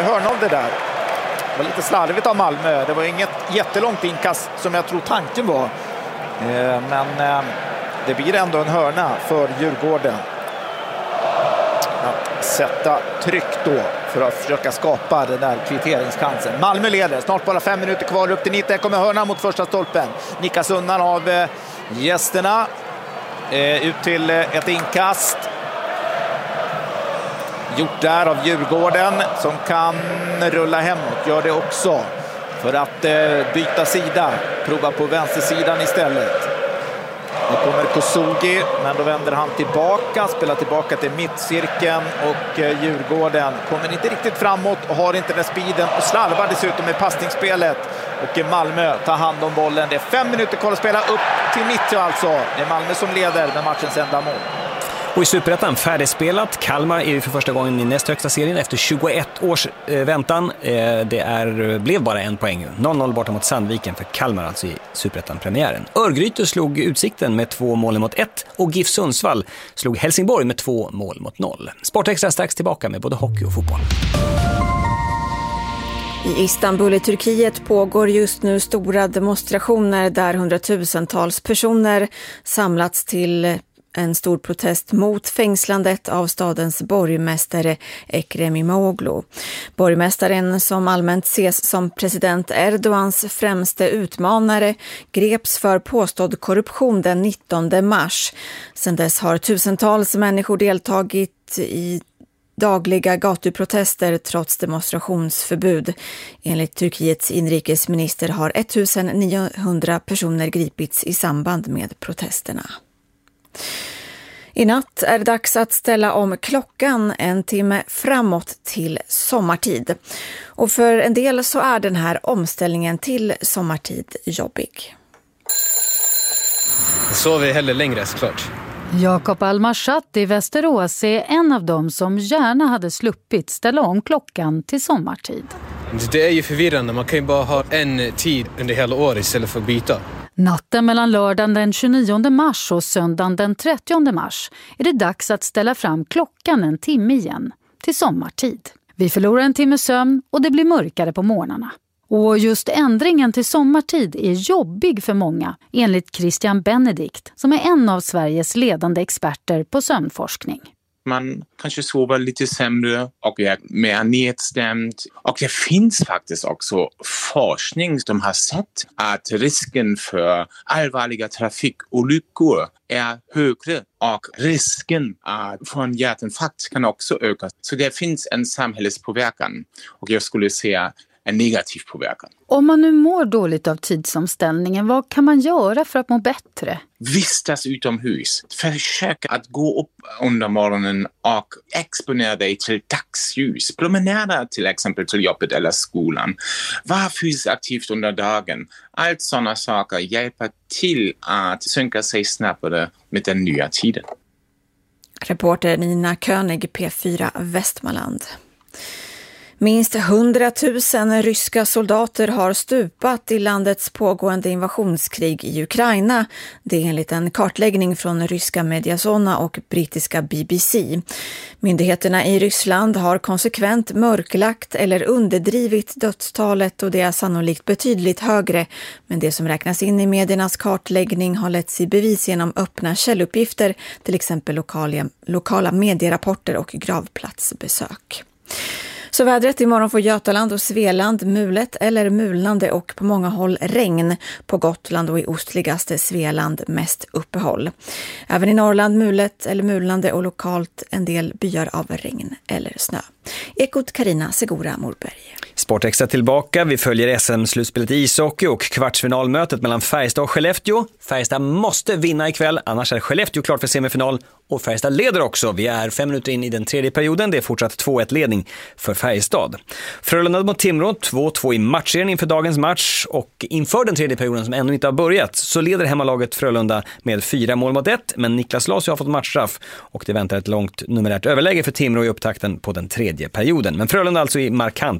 det hörna av det där. Det var lite slarvigt av Malmö. Det var inget jättelångt inkast som jag tror tanken var. Men det blir ändå en hörna för Djurgården. Att sätta tryck då för att försöka skapa den där kvitteringskansen. Malmö leder, snart bara 5 minuter kvar upp till 90. Kommer hörna mot första stolpen. Nickas undan av gästerna. Ut till ett inkast. Gjort där av Djurgården som kan rulla hemåt. Gör det också för att byta sida. Prova på vänstersidan istället. Nu kommer Kosugi, men då vänder han tillbaka. Spelar tillbaka till mittcirkeln. Och Djurgården kommer inte riktigt framåt och har inte den speeden. Och slarvar dessutom med passningsspelet. Och Malmö tar hand om bollen. Det är 5 minuter kvar att spela upp till 90 alltså. Det är Malmö som leder med matchens enda mål. Och i Superettan färdigspelat. Kalmar är ju för första gången i näst högsta serien efter 21 års väntan. Blev bara 1 poäng. 0-0 borta mot Sandviken för Kalmar alltså i Superettan-premiären. Örgryte slog Utsikten med 2 mål mot 1 och GIF Sundsvall slog Helsingborg med 2 mål mot 0. Sportextra strax tillbaka med både hockey och fotboll. I Istanbul i Turkiet pågår just nu stora demonstrationer där 100,000-tals personer samlats till en stor protest mot fängslandet av stadens borgmästare Ekrem İmamoğlu. Borgmästaren, som allmänt ses som president Erdogans främste utmanare, greps för påstådd korruption den 19 mars. Sedan dess har tusentals människor deltagit i dagliga gatuprotester trots demonstrationsförbud. Enligt Turkiets inrikesminister har 1900 personer gripits i samband med protesterna. I natt är det dags att ställa om klockan 1 timme framåt till sommartid. Och för en del så är den här omställningen till sommartid jobbig. Så vi heller längre såklart. Jakob Almarchat i Västerås är en av dem som gärna hade sluppit ställa om klockan till sommartid. Det är ju förvirrande, man kan ju bara ha en tid under hela året istället för att byta. Natten mellan lördagen den 29 mars och söndagen den 30 mars är det dags att ställa fram klockan 1 timme igen till sommartid. Vi förlorar 1 timme sömn och det blir mörkare på morgnarna. Och just ändringen till sommartid är jobbig för många, enligt Christian Benedikt, som är en av Sveriges ledande experter på sömnforskning. Man kanske sover lite sämre och är mer nedstämd. Och det finns faktiskt också forskning som har sett att risken för allvarliga trafikolyckor är högre och risken för en hjärtinfarkt kan också öka. Så det finns en samhällspåverkan och jag skulle säga en negativ påverkan. Om man nu mår dåligt av tidsomställningen, vad kan man göra för att må bättre? Vistas utomhus. Försök att gå upp under morgonen och exponera dig till dagsljus. Promenera till exempel till jobbet eller skolan. Var fysiskt aktivt under dagen. Allt sådana saker hjälper till att synka sig snabbare med den nya tiden. Reporter Nina König, P4 Västmanland. Minst 100 000 ryska soldater har stupat i landets pågående invasionskrig i Ukraina. Det är enligt en kartläggning från ryska Mediazona och brittiska BBC. Myndigheterna i Ryssland har konsekvent mörklagt eller underdrivit dödstalet och det är sannolikt betydligt högre. Men det som räknas in i mediernas kartläggning har letts i bevis genom öppna källuppgifter, till exempel lokala medierapporter och gravplatsbesök. Så vädret imorgon får Götaland och Svealand mulet eller mulnande och på många håll regn. På Gotland och i ostligaste Svealand mest uppehåll. Även i Norrland mulet eller mulnande och lokalt en del byar av regn eller snö. Ekot Carina Segura Morberg. Sportextra tillbaka. Vi följer SM-slutspelet i ishockey och kvartsfinalmötet mellan Färjestad och Skellefteå. Färjestad måste vinna ikväll, annars är Skellefteå klart för semifinal. Och Färjestad leder också. Vi är 5 minuter in i den tredje perioden. Det är fortsatt 2-1-ledning för Färjestad. Frölunda mot Timrå, 2-2 i matchserien inför dagens match. Och inför den tredje perioden som ännu inte har börjat så leder hemmalaget Frölunda med 4 mål mot 1. Men Niklas Larsson har fått matchstraff och det väntar ett långt numerärt överläge för Timrå i upptakten på den tredje perioden. Men Frölunda alltså i markant ledning.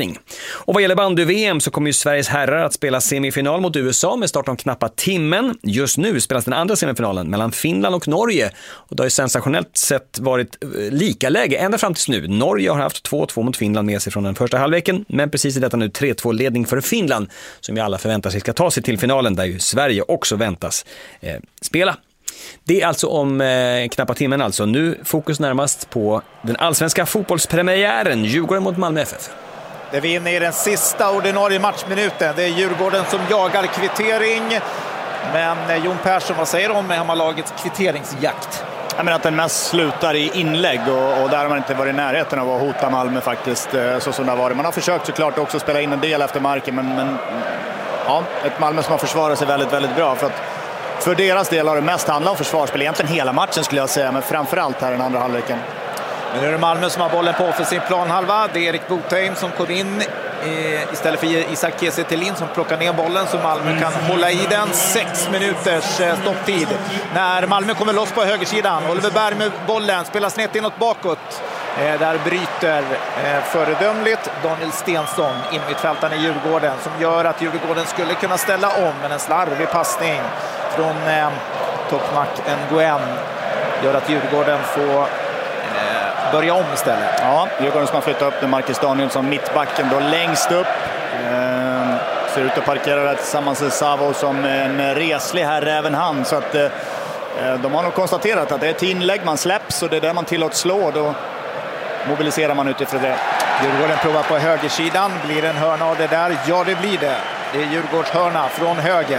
träning. Och vad gäller bandy-VM så kommer ju Sveriges herrar att spela semifinal mot USA med start om knappa timmen. Just nu spelas den andra semifinalen mellan Finland och Norge. Och det har ju sensationellt sett varit lika läge ända fram tills nu. Norge har haft 2-2 mot Finland med sig från den första halvleken, men precis i detta nu 3-2-ledning för Finland som ju alla förväntar sig ska ta sig till finalen där ju Sverige också väntas spela. Det är alltså om knappa timmen alltså. Nu fokus närmast på den allsvenska fotbollspremiären, Djurgården mot Malmö FF. Det är vi inne i den sista ordinarie matchminuten. Det är Djurgården som jagar kvittering. Men Jon Persson, vad säger du om hemmalagets kvitteringsjakt? Jag menar att den mest slutar i inlägg och där har man inte varit i närheten av att hota Malmö faktiskt så som det har varit. Man har försökt såklart också spela in en del efter marken men ja, ett Malmö som har försvarat sig väldigt, väldigt bra för deras del har det mest handlat om försvarsspel. Egentligen hela matchen skulle jag säga, men framförallt här i den andra halvleken. Men nu är det Malmö som har bollen på offensiv planhalva. Det är Erik Botheim som kom in istället för Isak Kiese Thelin som plockar ner bollen så Malmö kan hålla i den. 6 minuters stopptid. När Malmö kommer loss på högersidan. Oliver Berg med bollen spelar snett inåt bakåt. Där bryter föredömligt Daniel Stensson in mittfältaren i Djurgården som gör att Djurgården skulle kunna ställa om, men en slarvig passning från Tokmak Nguyen gör att Djurgården får börja om istället. Ja, Djurgården som har flyttat upp med Marcus Danielsson, mittbacken då längst upp. Ser ut att parkera där tillsammans med Savo som en reslig herre även han. Så att de har nog konstaterat att det är ett inlägg man släpps och det är där man tillåts slå. Då mobiliserar man utifrån det. Djurgården provar på högersidan. Blir en hörna av det där? Ja, det blir det. Det är Djurgårds hörna från höger.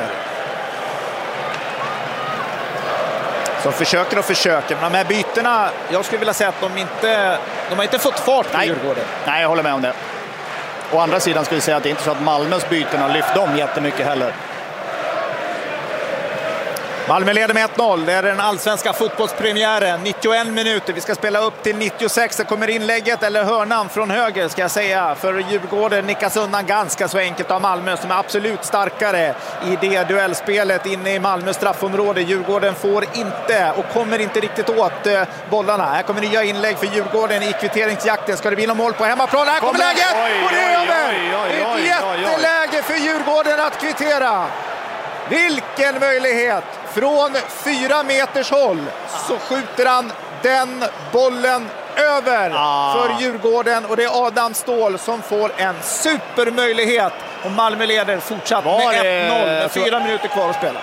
Som försöker. Men de här bytena, jag skulle vilja säga att de har inte fått fart på Djurgården. Nej, jag håller med om det. Å andra sidan skulle jag säga att det är inte så att Malmös byten har lyft dem jättemycket heller. Malmö leder med 1-0. Det är den allsvenska fotbollspremiären. 91 minuter. Vi ska spela upp till 96. Det kommer inlägget eller hörnan från höger ska jag säga. För Djurgården nickas undan ganska så enkelt av Malmö som är absolut starkare i det duellspelet inne i Malmö straffområde. Djurgården får inte och kommer inte riktigt åt bollarna. Här kommer nya inlägg för Djurgården i kvitteringsjakten. Ska det bli någon mål på hemmaplan? Här kommer läget! Och det är över! Ett jätteläge för Djurgården att kvittera. Vilken möjlighet! Från 4 meters håll så skjuter han den bollen över för Djurgården och det är Adam Ståhl som får en supermöjlighet och Malmö leder fortsatt med 1-0 med 4 minuter kvar att spela.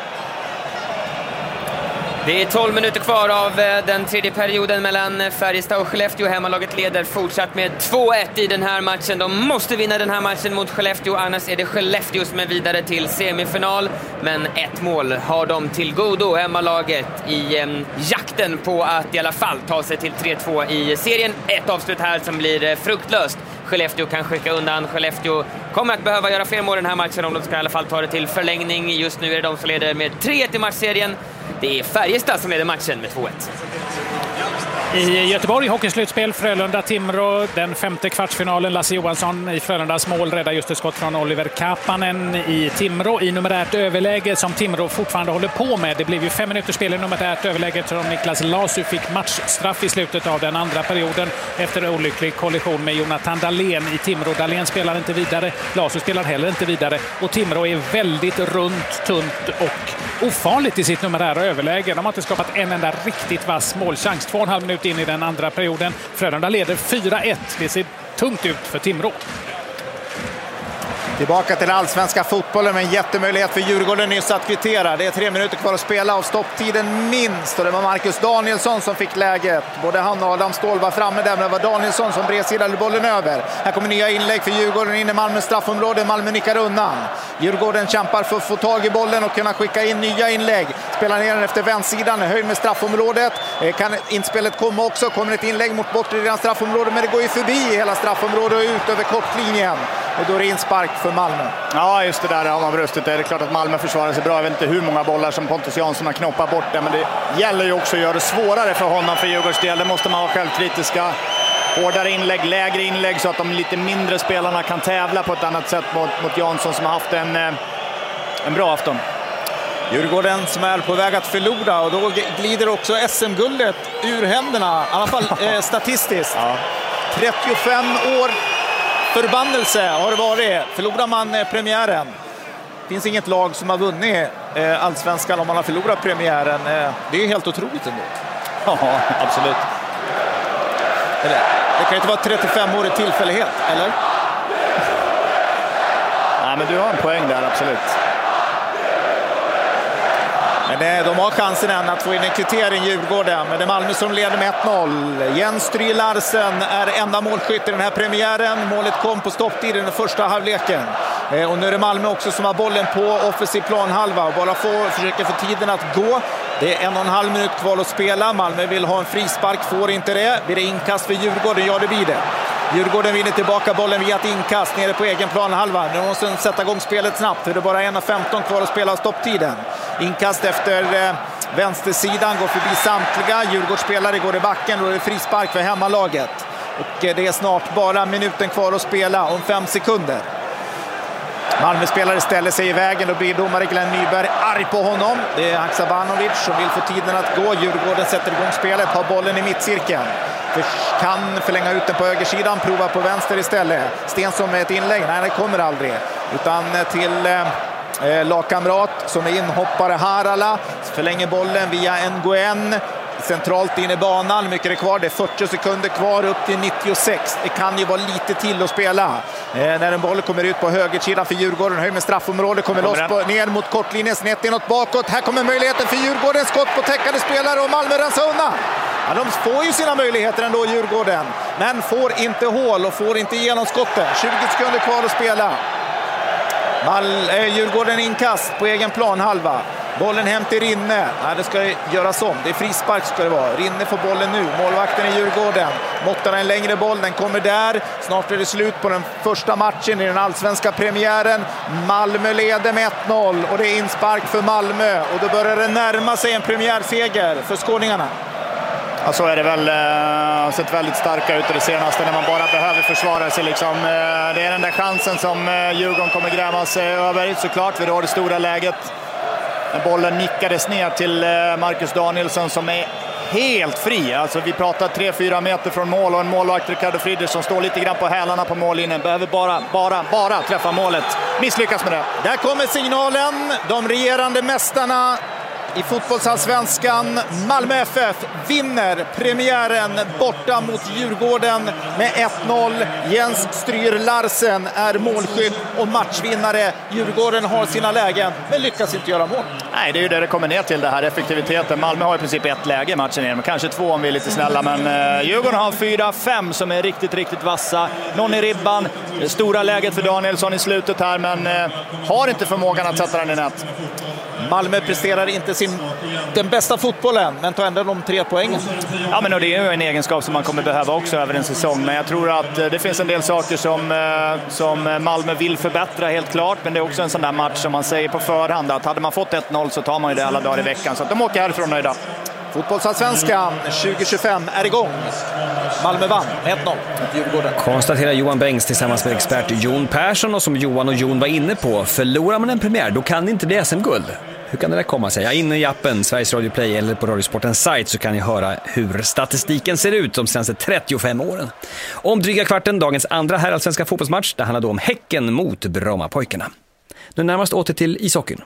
Det är 12 minuter kvar av den tredje perioden mellan Färjestad och Skellefteå. Hemmalaget leder fortsatt med 2-1 i den här matchen. De måste vinna den här matchen mot Skellefteå, annars är det Skellefteå som är vidare till semifinal. Men ett mål har de till godo, hemmalaget, i jakten på att i alla fall ta sig till 3-2 i serien. Ett avslut här som blir fruktlöst. Skellefteå kan skicka undan. Skellefteå kommer att behöva göra fler mål den här matchen om de ska i alla fall ta det till förlängning. Just nu är det de som leder med 3-1 i matchserien. Det är Färjestad som leder matchen med 2-1. I Göteborg, hockeyslutspel, Frölunda-Timrå, den 5:e kvartsfinalen. Lasse Johansson i Frölundas mål räddar just ett skott från Oliver Kapanen i Timrå i numerärt överläge som Timrå fortfarande håller på med. Det blev ju 5 minuters spel i numerärt överläge som Niklas Lasu fick matchstraff i slutet av den andra perioden efter en olycklig kollision med Jonathan Dahlén i Timrå. Dahlén spelar inte vidare, Lasu spelar heller inte vidare och Timrå är väldigt runt, tunt och ofarligt i sitt numerära överläge. De har inte skapat en enda riktigt vass målchans. 2,5 minuter in i den andra perioden. Frölunda leder 4-1. Det ser tungt ut för Timrå. Tillbaka till allsvenska fotbollen med en jättemöjlighet för Djurgården nyss att kvittera. Det är 3 minuter kvar att spela av stopptiden minst. Och det var Marcus Danielsson som fick läget. Både han och Adam Ståhl var framme där, men det var Danielsson som bredsidade bollen över. Här kommer nya inlägg för Djurgården in i Malmö straffområde. Malmö nickar undan. Djurgården kämpar för att få tag i bollen och kunna skicka in nya inlägg. Spelar ner den efter vänstersidan, höjd med straffområdet. Kan inspelet komma också? Kommer ett inlägg mot bortre straffområdet, men det går ju förbi hela straffområdet och ut över kortlinjen. Och då är det inspark för Malmö. Ja, just det där har man brustit. Det är klart att Malmö försvarar sig bra. Jag vet inte hur många bollar som Pontus Jansson har knoppat bort där, men det gäller ju också att göra det svårare för honom för Djurgårds del. Det måste man vara självkritiska. Hårdare inlägg, lägre inlägg så att de lite mindre spelarna kan tävla på ett annat sätt mot Jansson som har haft en bra afton. Djurgården som är på väg att förlora och då glider också SM-guldet ur händerna, i alla fall statistiskt. Ja. 35 år förbannelse har det varit. Förlorar man premiären. Det finns inget lag som har vunnit allsvenskan om man har förlorat premiären. Det är helt otroligt ändå. Ja, absolut. Eller, det kan ju inte vara 35-årig tillfällighet, eller? Nej, men du har en poäng där, absolut. Men de har chansen än att få in en kvittering, Djurgården. Men det är Malmö som leder med 1-0. Jens Stry Larsen är enda målskytt i den här premiären. Målet kom på stopptid i den första halvleken. Och nu är det Malmö också som har bollen på offensiv planhalva och bara försöker få tiden att gå. Det är 1,5 minut kvar att spela. Malmö vill ha en frispark, får inte det. Blir det inkast för Djurgården? Ja, det blir det. Djurgården vinner tillbaka bollen via ett inkast nere på egen planhalva. Nu måste de sätta igång spelet snabbt, för det är bara 1:15 kvar att spela stopptiden. Inkast efter vänstersidan, går förbi samtliga. Djurgårdsspelare går i backen och det är frispark för hemmalaget. Och det är snart bara minuten kvar att spela, om 5 sekunder. Malmö-spelare ställer sig i vägen och blir domare Glenn Nyberg arg på honom. Det är Haksabanovic som vill få tiden att gå. Djurgården sätter igång spelet, har bollen i mittcirkeln. Kan förlänga ut den på högersidan, prova på vänster istället. Stensson med ett inlägg, nej det kommer aldrig. Utan till lagkamrat som är inhoppare Harala. Förlänger bollen via Nguyen. Centralt in i banan, mycket är det kvar, det är 40 sekunder kvar upp till 96. Det kan ju vara lite till att spela. När en boll kommer ut på högersidan för Djurgården, höj med straffområde, kommer loss ner mot kortlinjen, snett inåt bakåt. Här kommer möjligheten för Djurgården, skott på täckande spelare och Malmö rensar undan. Ja, de får ju sina möjligheter ändå, Djurgården, men får inte hål och får inte igenom skotten. 20 sekunder kvar att spela. Djurgården inkast på egen planhalva. Bollen hem till Rinne. Nej, det ska göras om. Det är frispark ska det vara. Rinne får bollen nu. Målvakten i Djurgården. Måttar en längre boll. Den kommer där. Snart är det slut på den första matchen i den allsvenska premiären. Malmö leder med 1-0 och det är inspark för Malmö. Och då börjar det närma sig en premiärseger för skåningarna. Ja, så är det väl. Sett väldigt starka ut i det senaste när man bara behöver försvara sig. Liksom. Det är den där chansen som Djurgården kommer gräva sig över. Såklart, vi har det stora läget. Bollen nickades ner till Marcus Danielsson som är helt fri. Alltså vi pratar 3-4 meter från mål och en målvakt Ricardo Friedrich som står lite grann på hälarna på mållinjen. Behöver bara träffa målet. Misslyckas med det. Där kommer signalen. De regerande mästarna i fotbollsallsvenskan, Malmö FF, vinner premiären borta mot Djurgården med 1-0. Jens Stryr Larsen är målskytt och matchvinnare. Djurgården har sina lägen men lyckas inte göra mål. Nej, det är ju det kommer ner till, det här effektiviteten. Malmö har i princip ett läge i matchen igen, kanske 2 om vi är lite snälla, men Djurgården har 4-5 som är riktigt vassa. Någon i ribban, det stora läget för Danielsson i slutet här, men har inte förmågan att sätta den i nät. Malmö presterar inte den bästa fotbollen, men tar ändå de 3 poängen. Ja, men det är ju en egenskap som man kommer behöva också över en säsong. Men jag tror att det finns en del saker som Malmö vill förbättra helt klart. Men det är också en sån där match som man säger på förhand att hade man fått 1-0 så tar man ju det alla dagar i veckan. Så att de åker härifrån nöjda. Fotbollsallsvenskan 2025 är igång. Malmö vann 1-0 mot Djurgården. Konstaterar Johan Bengs tillsammans med expert Jon Persson, och som Johan och Jon var inne på, förlorar man en premiär då kan det inte bli SM-guld. Hur kan det där komma sig? Ja, inne i appen Sveriges Radio Play eller på Radiosportens sajt så kan ni höra hur statistiken ser ut de senaste 35 åren. Om dryga kvarten, dagens andra herrallsvenska fotbollsmatch, det handlar då om Häcken mot Brommapojkarna. Nu närmast åter till ishockeyn.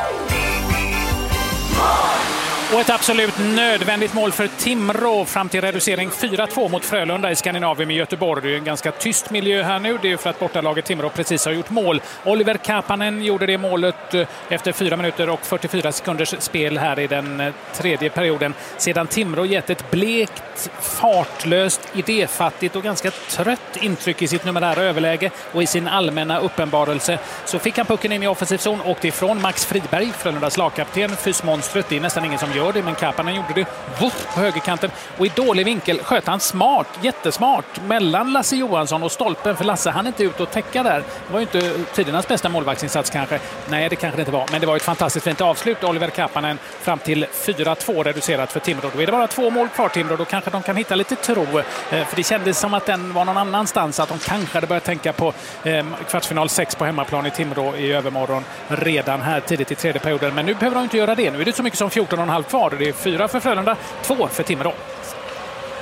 Och ett absolut nödvändigt mål för Timrå fram till reducering 4-2 mot Frölunda i Skandinavien med Göteborg. Det är en ganska tyst miljö här nu. Det är för att bortalaget Timrå precis har gjort mål. Oliver Kapanen gjorde det målet efter 4 minuter och 44 sekunders spel här i den tredje perioden. Sedan Timrå gett ett blekt, fartlöst, idéfattigt och ganska trött intryck i sitt numerära överläge och i sin allmänna uppenbarelse, så fick han pucken in i offensiv zon och åkte ifrån Max Friberg, Frölundas lagkapten, fysmonstret. Det är nästan ingen som gör det, men Kapanen gjorde det på högerkanten och i dålig vinkel sköt han smart, jättesmart mellan Lasse Johansson och stolpen, för Lasse han inte ut och täcka där. Det var ju inte tidernas bästa målvaktsinsats kanske. Nej, det kanske det inte var, men det var ett fantastiskt fint avslut. Oliver Kapanen fram till 4-2 reducerat för Timrå. Då är det bara 2 mål kvar Timrå. Då kanske de kan hitta lite tro, för det kändes som att den var någon annanstans, att de kanske hade börjat tänka på kvartsfinal 6 på hemmaplan i Timrå i övermorgon redan här tidigt i tredje perioden. Men nu behöver de inte göra det. Nu är det så mycket som 14,5 kvar. Det är 4 för Frölunda, 2 för Timrå.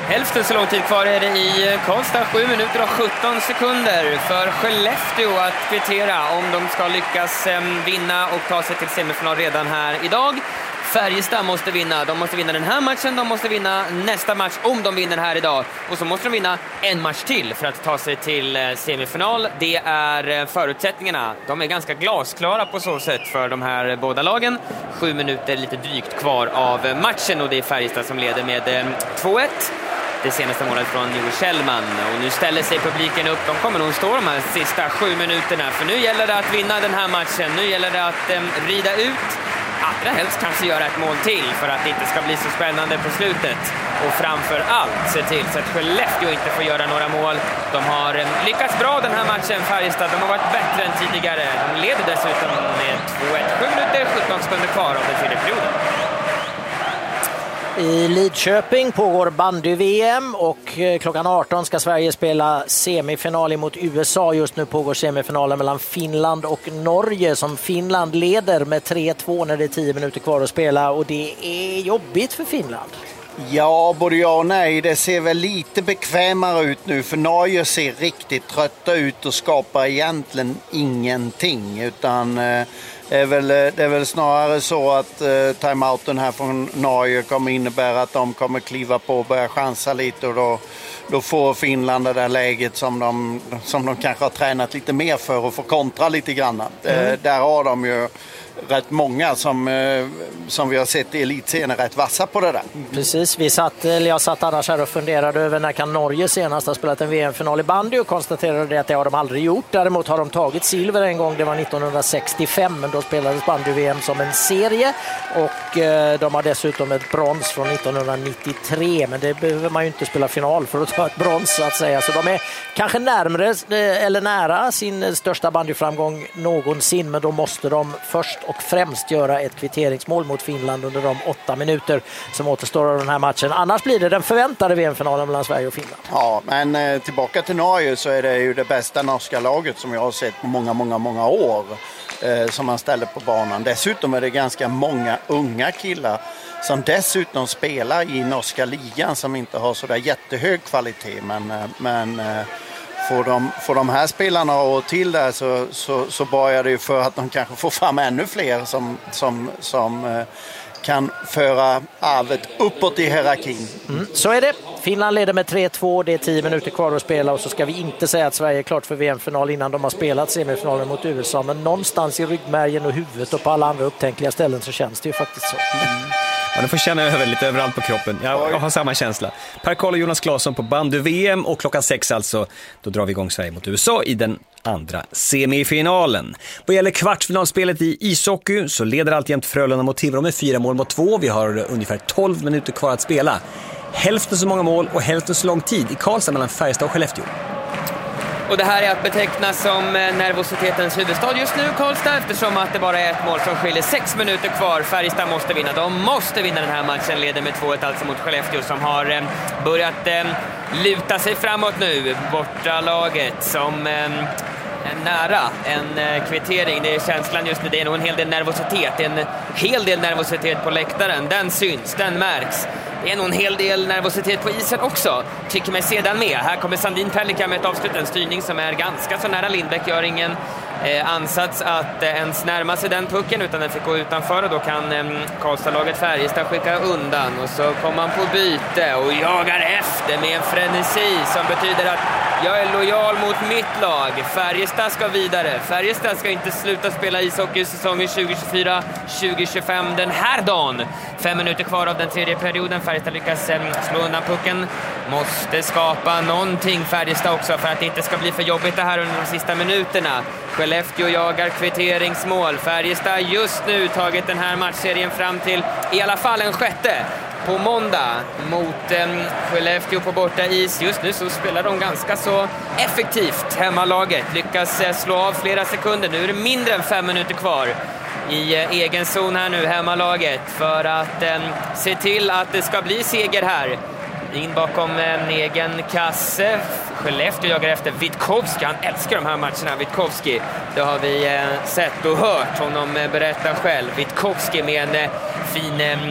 Hälften så lång tid kvar är det i Karlstad, 7 minuter och 17 sekunder för Skellefteå att kvittera om de ska lyckas vinna och ta sig till semifinal redan här idag. Färjestad måste vinna. De måste vinna den här matchen, de måste vinna nästa match om de vinner här idag. Och så måste de vinna en match till för att ta sig till semifinal. Det är förutsättningarna. De är ganska glasklara på så sätt för de här båda lagen. 7 minuter lite drygt kvar av matchen och det är Färjestad som leder med 2-1. Det senaste målet från Joel Kjellman. Och nu ställer sig publiken upp. De kommer nog stå de här sista 7 minuterna. För nu gäller det att vinna den här matchen. Nu gäller det att rida ut. Allra helst kanske göra ett mål till för att det inte ska bli så spännande på slutet. Och framför allt se till så att Skellefteå inte får göra några mål. De har lyckats bra den här matchen, Färjestad. De har varit bättre än tidigare. De leder dessutom med 2-1. 7 minuter, 17 sekunder kvar av den tredje perioden. I Lidköping pågår bandy-VM och klockan 18 ska Sverige spela semifinal mot USA. Just nu pågår semifinalen mellan Finland och Norge som Finland leder med 3-2 när det är 10 minuter kvar att spela och det är jobbigt för Finland. Ja, både ja och nej. Det ser väl lite bekvämare ut nu för Norge ser riktigt trötta ut och skapar egentligen ingenting utan det är väl snarare så att timeouten här från Norge kommer innebära att de kommer kliva på och börja chansa lite och då får Finland det där läget som de kanske har tränat lite mer för och får kontra lite grann. Där har de ju rätt många som vi har sett i elitserien rätt vassa på det där. Precis, jag satt annars här och funderade över när kan Norge senast ha spelat en VM-final i bandy och konstaterade att det har de aldrig gjort. Däremot har de tagit silver en gång, det var 1965, men då spelades bandy-VM som en serie och de har dessutom ett brons från 1993, men det behöver man ju inte spela final för att ta ett brons så att säga. Så de är kanske nära sin största bandyframgång någonsin, men då måste de först och främst göra ett kvitteringsmål mot Finland under de 8 minuter som återstår av den här matchen. Annars blir det den förväntade VM-finalen mellan Sverige och Finland. Ja, men tillbaka till Norge så är det ju det bästa norska laget som jag har sett på många år som man ställer på banan. Dessutom är det ganska många unga killar som dessutom spelar i norska ligan som inte har så där jättehög kvalitet men får de här spelarna och till där så börjar det ju för att de kanske får fram ännu fler som kan föra arvet uppåt i hierarkin. Så är det. Finland leder med 3-2, det är 10 minuter kvar att spela och så ska vi inte säga att Sverige är klart för VM-final innan de har spelat semifinalen mot USA, men någonstans i ryggmärgen och huvudet och på alla andra upptänkliga ställen så känns det ju faktiskt så. Ja, du får känna över lite överallt på kroppen. Jag har samma känsla. Per Karl och Jonas Claesson på bandy-VM och klockan 6 alltså, då drar vi igång Sverige mot USA i den andra semifinalen. Vad gäller kvartsfinalspelet i ishockey så leder alltjämt Frölunda mot Timrå med 4-2. Vi har ungefär 12 minuter kvar att spela. Hälften så många mål och hälften så lång tid i Karlstad mellan Färjestad och Skellefteå. Och det här är att beteckna som nervositetens huvudstad just nu, Karlstad, eftersom att det bara är ett mål som skiljer. 6 minuter kvar, Färjestad måste vinna. De måste vinna den här matchen, leder med 2-1 alltså mot Skellefteå som har börjat luta sig framåt nu. Borta laget som nära en kvittering. Det är känslan just nu, det är nog en hel del nervositet. Det är en hel del nervositet på läktaren. Den syns, den märks. Det är nog en hel del nervositet på isen också. Tycker mig sedan med. Här kommer Sandin Pellikka med ett avslut. En styrning som är ganska så nära. Lindbäck gör ingen ansats att ens närma sig den pucken utan den fick gå utanför och då kan Karlstad-laget Färjestad skicka undan och så kommer man på byte och jagar efter med en frenesi som betyder att jag är lojal mot mitt lag. Färjestad ska vidare. Färjestad ska inte sluta spela ishockeysäsongen 2024-2025 den här dagen. 5 minuter kvar av den tredje perioden. Färjestad lyckas slå undan pucken. Måste skapa någonting Färjestad också för att det inte ska bli för jobbigt det här under de sista minuterna. Skellefteå jagar kvitteringsmål. Färjestad just nu tagit den här matchserien fram till i alla fall en sjätte. På måndag mot Skellefteå på borta is. Just nu så spelar de ganska så effektivt. Hemmalaget lyckas slå av flera sekunder. Nu är det mindre än 5 minuter kvar i egen zon här nu, hemmalaget, för att se till att det ska bli seger här. In bakom en egen kasse. Skellefteå jagar efter Witkowski. Han älskar de här matcherna, Witkowski. Det har vi sett och hört honom berätta själv. Witkowski med en fin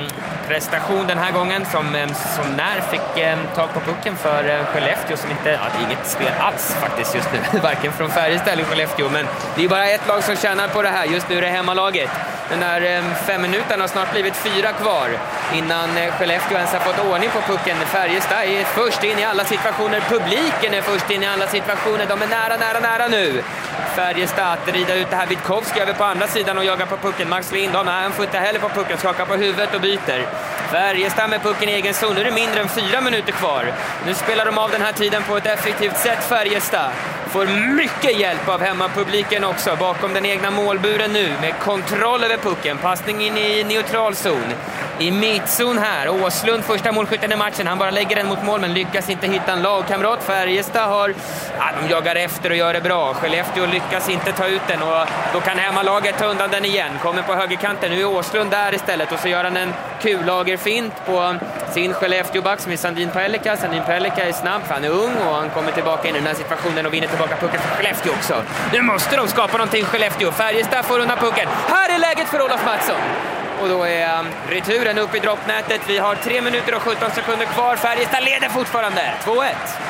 prestation den här gången som när fick tag på pucken för Skellefteå som inte, det är inget spel alls faktiskt just nu, varken från Färjestad eller Skellefteå, men det är bara ett lag som tjänar på det här, just nu är det hemmalaget. Den där 5 minuterna har snart blivit 4 kvar innan Skellefteå ens har fått ordning på pucken. Färjestad är först in i alla situationer, publiken är först in i alla situationer, de är nära nu. Färjestad att rida ut det här. Witkowski över på andra sidan och jagar på pucken. Max Lindholm, han får inte heller på pucken, skakar på huvudet och byter. Färjestad med pucken i egen zon. Nu är det mindre än 4 minuter kvar. Nu spelar de av den här tiden på ett effektivt sätt. Färjestad får mycket hjälp av hemmapubliken också bakom den egna målburen nu med kontroll över pucken. Passning in i neutralzon. I mittzon här. Åslund, första målskytten i matchen. Han bara lägger den mot mål men lyckas inte hitta en lagkamrat. Färjestad de jagar efter och gör det bra. Skellefteå lyckas inte ta ut den och då kan hemmalaget ta undan den igen. Kommer på högerkanten. Nu är Åslund där istället och så gör han en kullagerfint på sin Skellefteå-back som är Sandin Pellikka. Sandin Pellikka är snabb för han är ung och han kommer tillbaka in i den här situationen och vinner tillbaka pucken för Skellefteå också. Nu måste de skapa någonting Skellefteå. Färjestad får undan pucken. Här är läget för Olof Mattsson. Och då är returen upp i droppnätet. Vi har 3 minuter och 17 sekunder kvar. Färjestad leder fortfarande. 2-1.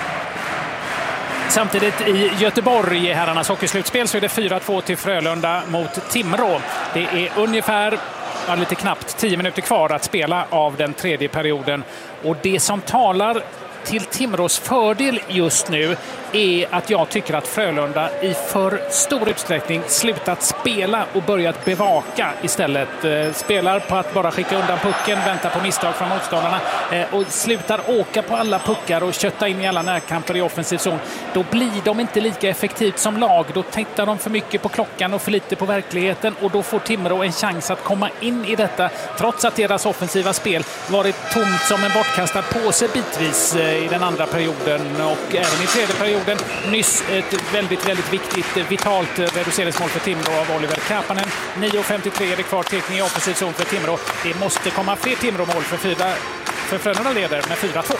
Samtidigt i Göteborg i herrarnas hockeyslutspel så är det 4-2 till Frölunda mot Timrå. Det är ungefär lite knappt 10 minuter kvar att spela av den tredje perioden. Och det som talar till Timrås fördel just nu är att jag tycker att Frölunda i för stor utsträckning slutat spela och börjat bevaka istället. Spelar på att bara skicka undan pucken, vänta på misstag från motståndarna och slutar åka på alla puckar och kötta in i alla närkamper i offensiv zon. Då blir de inte lika effektivt som lag. Då tittar de för mycket på klockan och för lite på verkligheten och då får Timrå en chans att komma in i detta trots att deras offensiva spel varit tomt som en bortkastad påse bitvis i den andra perioden och även i tredje perioden. Nyss ett väldigt, väldigt viktigt, vitalt reduceringsmål för Timrå av Oliver Kapanen. 9.53 är det kvar teckning i offensiv zon för Timrå. Det måste komma fler Timrå-mål för Frölunda leder med 4-2.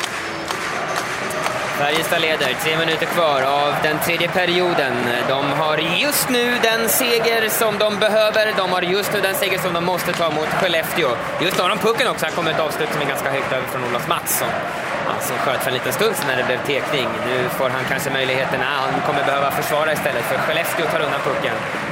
Färjestad leder, 3 minuter kvar av den tredje perioden. De har just nu den seger som de behöver. De har just nu den seger som de måste ta mot Skellefteå. Just har de pucken också. Han kommer ett avslut som är ganska högt över från Olof Mattsson. Som sköt för en liten stund sedan när det blev tekning. Nu får han kanske möjligheten. Han kommer behöva försvara istället för Skellefteå tar undan pucken.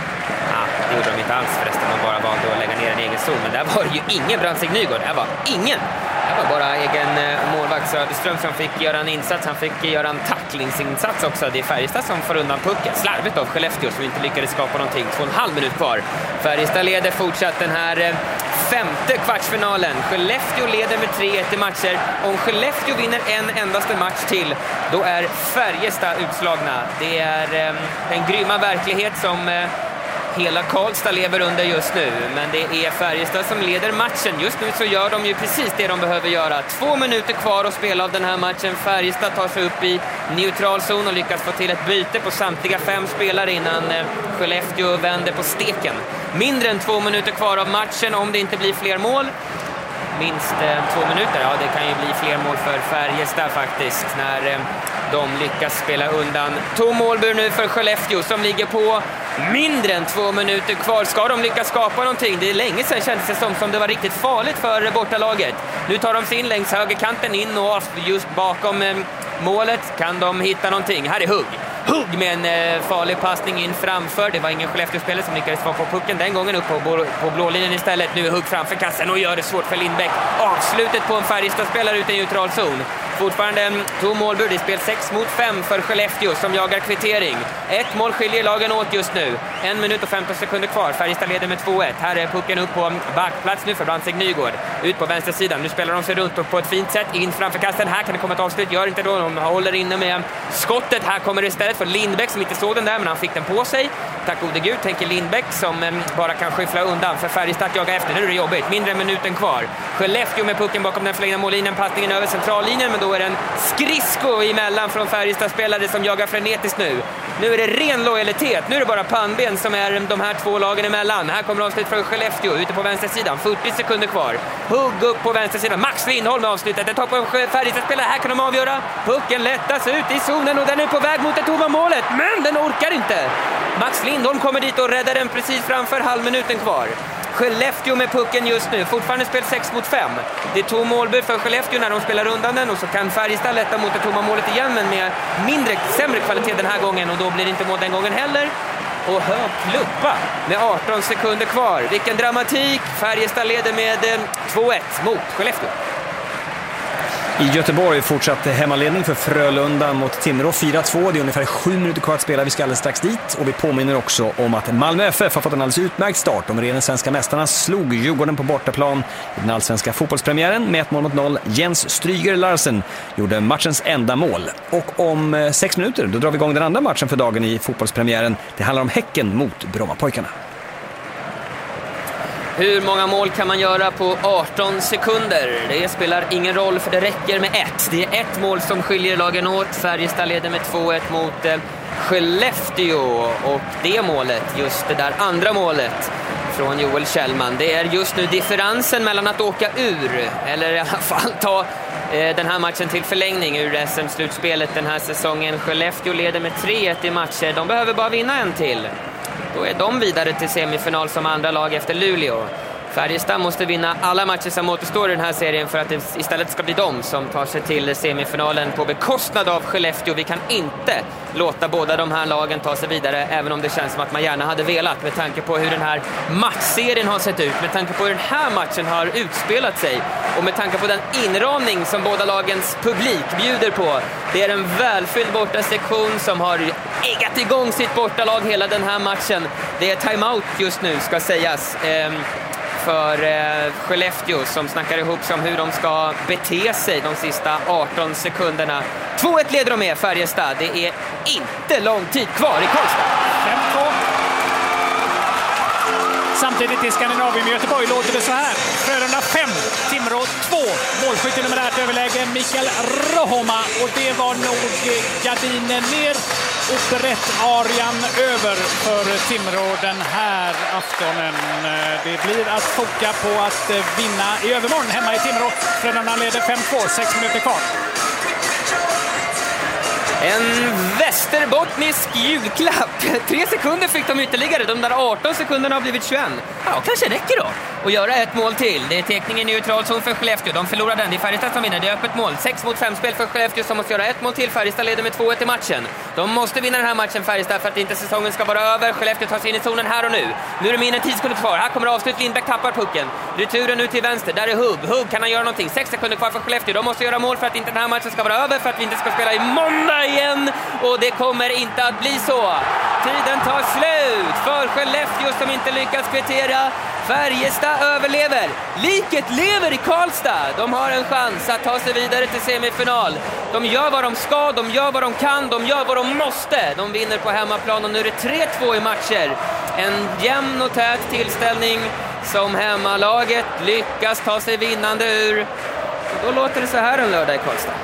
Det gjorde de inte alls förresten. De bara valde att lägga ner en egen zon. Men där var ju ingen Brandsig Nygård. Det var ingen. Det var bara egen målvakt Söderström som fick göra en insats. Han fick göra en tacklingsinsats också. Det är Färjestad som får undan pucken. Slarvigt av Skellefteå som inte lyckades skapa någonting. 2,5 minut kvar. Färjestad leder fortsatt den här femte kvartsfinalen. Skellefteå leder med 3-1 i matcher. Om Skellefteå vinner en endaste match till, då är Färjestad utslagna. Det är den grymma verklighet som hela Karlstad lever under just nu, men det är Färjestad som leder matchen. Just nu så gör de ju precis det de behöver göra. 2 minuter kvar att spela av den här matchen. Färjestad tar sig upp i neutralzon och lyckas få till ett byte på samtliga 5 spelare innan Skellefteå vänder på steken. Mindre än 2 minuter kvar av matchen om det inte blir fler mål. Minst 2 minuter, ja det kan ju bli fler mål för Färjestad faktiskt när de lyckas spela undan. Tom målbur nu för Skellefteå som ligger på mindre än 2 minuter kvar. Ska de lyckas skapa någonting? Det är länge sedan kändes det som det var riktigt farligt för bortalaget. Nu tar de sig in längs högerkanten in och just bakom målet kan de hitta någonting. Här är Hugg med en farlig passning in framför. Det var ingen Skellefteå-spelare som lyckades få på pucken den gången upp på blålinjen istället. Nu är Hugg framför kassen och gör det svårt för Lindbäck. Avslutet på en Färjestad-spelare ute i neutralzon. Fortfarande tom målbur. Det är spel 6 mot 5 för Skellefteå som jagar kvittering. 1 mål skiljer lagen åt just nu. 1 minut och 15 sekunder kvar. Färjestad leder med 2-1. Här är pucken upp på backplats nu för Brandsig Nygård. Ut på vänstersidan. Nu spelar de sig runt på ett fint sätt. In framför kassen. Här kan det komma ett avslut. Gör inte då. De håller inne med skottet. Här kommer det istället för Lindbäck som inte såg den där men han fick den på sig. Tack gode Gud, tänker Lindbäck som bara kan skyffla undan för Färjestad jaga efter. Nu är det jobbigt. Mindre än minuten kvar. Skellefteå med pucken bakom den förlängda mållinjen. Passningen över centrallinjen men då är det en skridsko emellan från Färjestad-spelare som jagar frenetiskt nu. Nu är det ren lojalitet. Nu är det bara pannben som är de här 2 lagen emellan. Här kommer avslut från Skellefteå ute på vänstersidan. 40 sekunder kvar. Hugg upp på vänstersidan. Max Lindholm avslutat. Det tar på Färjestad-spelare. Här kan de avgöra. Pucken lättas ut i zonen och den är på väg mot det tomma målet. Men den orkar inte. Max Lindholm kommer dit och räddar den precis framför halvminuten kvar. Skellefteå med pucken just nu. Fortfarande spel 6-5. Det är 2 målbud för Skellefteå när de spelar undan den, och så kan Färjestad lätta mot det tomma målet igen, men med sämre kvalitet den här gången, och då blir det inte mål den gången heller. Och hög klubba med 18 sekunder kvar. Vilken dramatik! Färjestad leder med 2-1 mot Skellefteå. I Göteborg fortsatte hemmaledning för Frölunda mot Timrå 4-2. Det är ungefär 7 minuter kvar att spela. Vi ska alldeles strax dit. Och vi påminner också om att Malmö FF har fått en alldeles utmärkt start. De regerande svenska mästarna slog Djurgården på bortaplan i den allsvenska fotbollspremiären med 1-0. Jens Stryger Larsen gjorde matchens enda mål. Och om 6 minuter då drar vi igång den andra matchen för dagen i fotbollspremiären. Det handlar om Häcken mot Brommapojkarna. Hur många mål kan man göra på 18 sekunder? Det spelar ingen roll, för det räcker med 1. Det är 1 mål som skiljer lagen åt. Färjestad leder med 2-1 mot Skellefteå. Och det målet, just det där andra målet från Joel Kjellman, det är just nu differensen mellan att åka ur, eller i alla fall ta den här matchen till förlängning ur SM-slutspelet den här säsongen. Skellefteå leder med 3-1 i matcher. De behöver bara vinna en till. Då är de vidare till semifinal som andra lag efter Luleå. Färjestad måste vinna alla matcher som återstår i den här serien för att det istället ska bli de som tar sig till semifinalen på bekostnad av Skellefteå. Vi kan inte låta båda de här lagen ta sig vidare, även om det känns som att man gärna hade velat, med tanke på hur den här matchserien har sett ut, med tanke på hur den här matchen har utspelat sig och med tanke på den inramning som båda lagens publik bjuder på. Det är en välfylld bortasektion som har eggat igång sitt bortalag hela den här matchen. Det är timeout just nu, ska sägas, för Skellefteå som snackar ihop sig om hur de ska bete sig de sista 18 sekunderna. 2-1 leder de med Färjestad. Det är inte lång tid kvar i Karlstad. 5-2. Samtidigt i Skandinavien med Göteborg låter det så här. Frölunda 5, Timrå 2. Målskytt i numerärt överläge Mikael Rohoma. Och det var nog gardinen ner och berätt-arian över för Timrå den här aftonen. Det blir att foka på att vinna i övermorgon hemma i Timrå. Frölunda leder 5-2, 6 minuter kvar. En västerbottnisk julklapp. 3 sekunder fick de ytterligare. De där 18 sekunderna har blivit 21. Ja, kanske räcker då att göra ett mål till. Det är teckningen i neutral zon för Skellefteå. De förlorar den. Det är Färjestad som vinner. Det är öppet mål. 6-5 spel för Skellefteå som måste göra ett mål till. Färjestad leder med 2-1 i matchen. De måste vinna den här matchen, Färjestad, för att inte säsongen ska vara över. Skellefteå tar sig in i zonen här och nu. Nu är det mindre än 10 sekunder kvar. Här kommer avslut. Lindbäck tappar pucken. Returen ut till vänster. Där är Hugg. Hugg kan han göra någonting. 6 sekunder kvar för Skellefteå. De måste göra mål för att inte den här matchen ska vara över. För att vi inte ska spela i måndag igen. Och det kommer inte att bli så. Tiden tar slut för Skellefteå som inte lyckas kvittera. Färjestad överlever. Liket lever i Karlstad. De har en chans att ta sig vidare till semifinal. De gör vad de ska, de gör vad de kan, de gör vad de måste. De vinner på hemmaplan och nu är det 3-2 i matcher. En jämn och tät tillställning som hemmalaget lyckas ta sig vinnande ur. Och då låter det så här en lördag i Karlstad.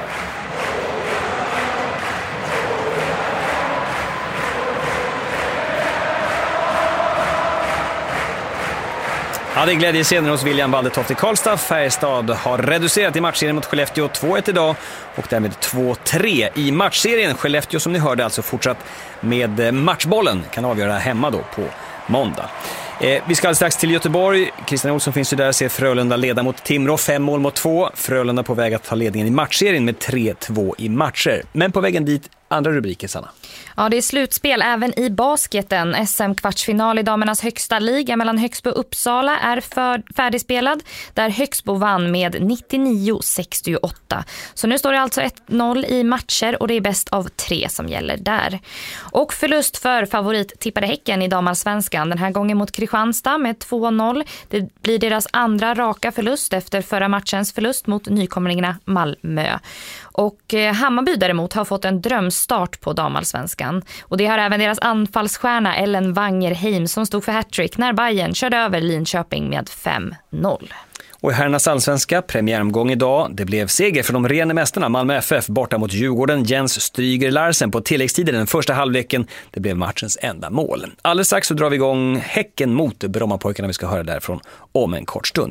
Ja, det är glädjescenen hos William Baldertoft i Karlstad. Färjestad har reducerat i matchserien mot Skellefteå 2-1 idag och därmed 2-3 i matchserien. Skellefteå, som ni hörde, alltså fortsatt med matchbollen, kan avgöra hemma då på måndag. Vi ska strax till Göteborg. Christian Olsson finns ju där, ser Frölunda leda mot Timrå 5-2. Frölunda på väg att ta ledningen i matchserien med 3-2 i matcher. Men på vägen dit, andra rubriker, Sanna. Ja, det är slutspel även i basketen. SM-kvartsfinal i damernas högsta liga mellan Högsbo och Uppsala är färdigspelad, där Högsbo vann med 99-68. Så nu står det alltså 1-0 i matcher och det är bäst av 3 som gäller där. Och förlust för favorittippade Häcken i damallsvenskan, den här gången mot Kristianstad med 2-0. Det blir deras andra raka förlust efter förra matchens förlust mot nykomlingarna Malmö. Och Hammarby däremot har fått en drömstart på damallsvenskan. Och det har även deras anfallsstjärna Ellen Wangerheim som stod för hattrick när Bayern körde över Linköping med 5-0. Och i herrarnas allsvenska, premiäromgång idag. Det blev seger för de rena mästarna Malmö FF borta mot Djurgården. Jens Stryger Larsen på tilläggstiden den första halvleken. Det blev matchens enda mål. Alldeles strax så drar vi igång Häcken mot Brommapojkarna. Vi ska höra därifrån om en kort stund.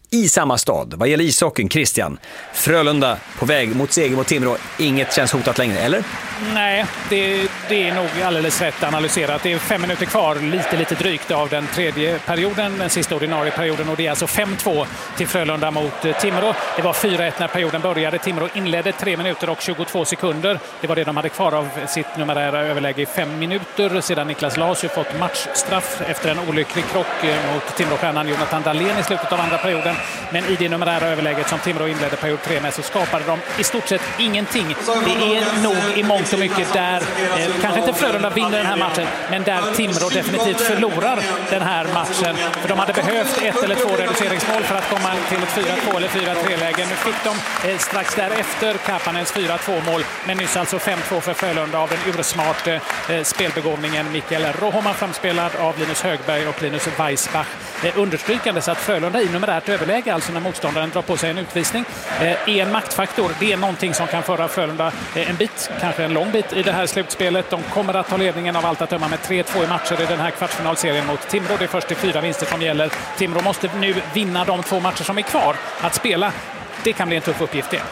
i samma stad. Vad gäller ishockeyn, Christian, Frölunda på väg mot seger mot Timrå. Inget känns hotat längre, eller? Nej, det är nog alldeles rätt analyserat. Det är 5 minuter kvar, lite drygt av den tredje perioden, den sista ordinarie perioden, och det är alltså 5-2 till Frölunda mot Timrå. Det var 4-1 när perioden började. Timrå inledde 3 minuter och 22 sekunder. Det var det de hade kvar av sitt numerära överläge i 5 minuter. Sedan Niklas Larsson fått matchstraff efter en olycklig krock mot Timråstjärnan Jonathan Dahlén i slutet av andra perioden. Men i det numerära överläget som Timrå inledde period 3 med så skapade de i stort sett ingenting. Det är nog i mångt och mycket där, kanske inte Frölunda vinner den här matchen, men där Timrå definitivt förlorar den här matchen. För de hade behövt 1 eller 2 reduceringsmål för att komma till ett 4-2 eller 4-3-läge. Nu fick de strax därefter Kapanens 4-2-mål, men nyss alltså 5-2 för Frölunda av den ursmart spelbegåvningen Mikael Rohoman, framspelad av Linus Högberg och Linus Weissbach. Understrykande så att Frölunda i numerärt överläge, alltså när motståndaren drar på sig en utvisning, är en maktfaktor. Det är någonting som kan föra Frölunda en bit, kanske en lång bit i det här slutspelet. De kommer att ta ledningen av allt att döma med 3-2 i matcher i den här kvartsfinalserien mot Timrå. Det är först till 4 vinster som gäller. Timrå måste nu vinna de 2 matcher som är kvar att spela. Det kan bli en tuff uppgift det.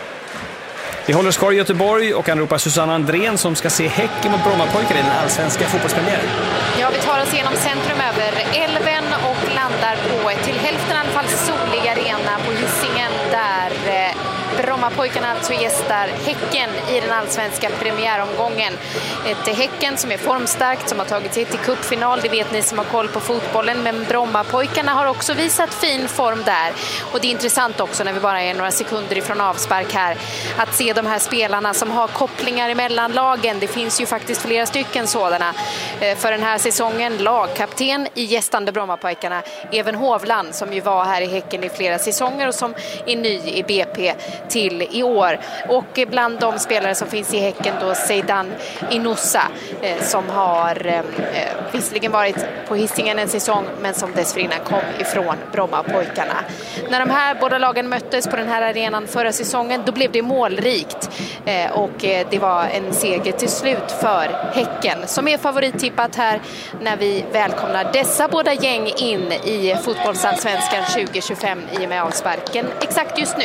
Vi håller oss kvar i Göteborg och anropar Susanne Andrén som ska se Häcken mot Brommapojkar i den allsvenska fotbollspremiären. Ja, vi tar oss igenom centrum över älven och landar på till hälften i alla fall solig arena på Hisingen där Brommapojkarna alltså gästar Häcken i den allsvenska premiäromgången. Ett Häcken som är formstarkt, som har tagit sig till cupfinal, det vet ni som har koll på fotbollen, men Brommapojkarna har också visat fin form där. Och det är intressant också när vi bara är några sekunder ifrån avspark här att se de här spelarna som har kopplingar emellan lagen. Det finns ju faktiskt flera stycken sådana för den här säsongen. Lagkapten i gästande Brommapojkarna, Even Hovland, som ju var här i Häcken i flera säsonger och som är ny i BP till i år. Och bland de spelare som finns i Häcken då Seidan Inusa som har visserligen varit på Hisingen en säsong men som dessförinnan kom ifrån Brommapojkarna. När de här båda lagen möttes på den här arenan förra säsongen då blev det målrikt och det var en seger till slut för Häcken som är favorittippat här när vi välkomnar dessa båda gäng in i fotbollsallsvenskan 2025 i och med avsparken exakt just nu.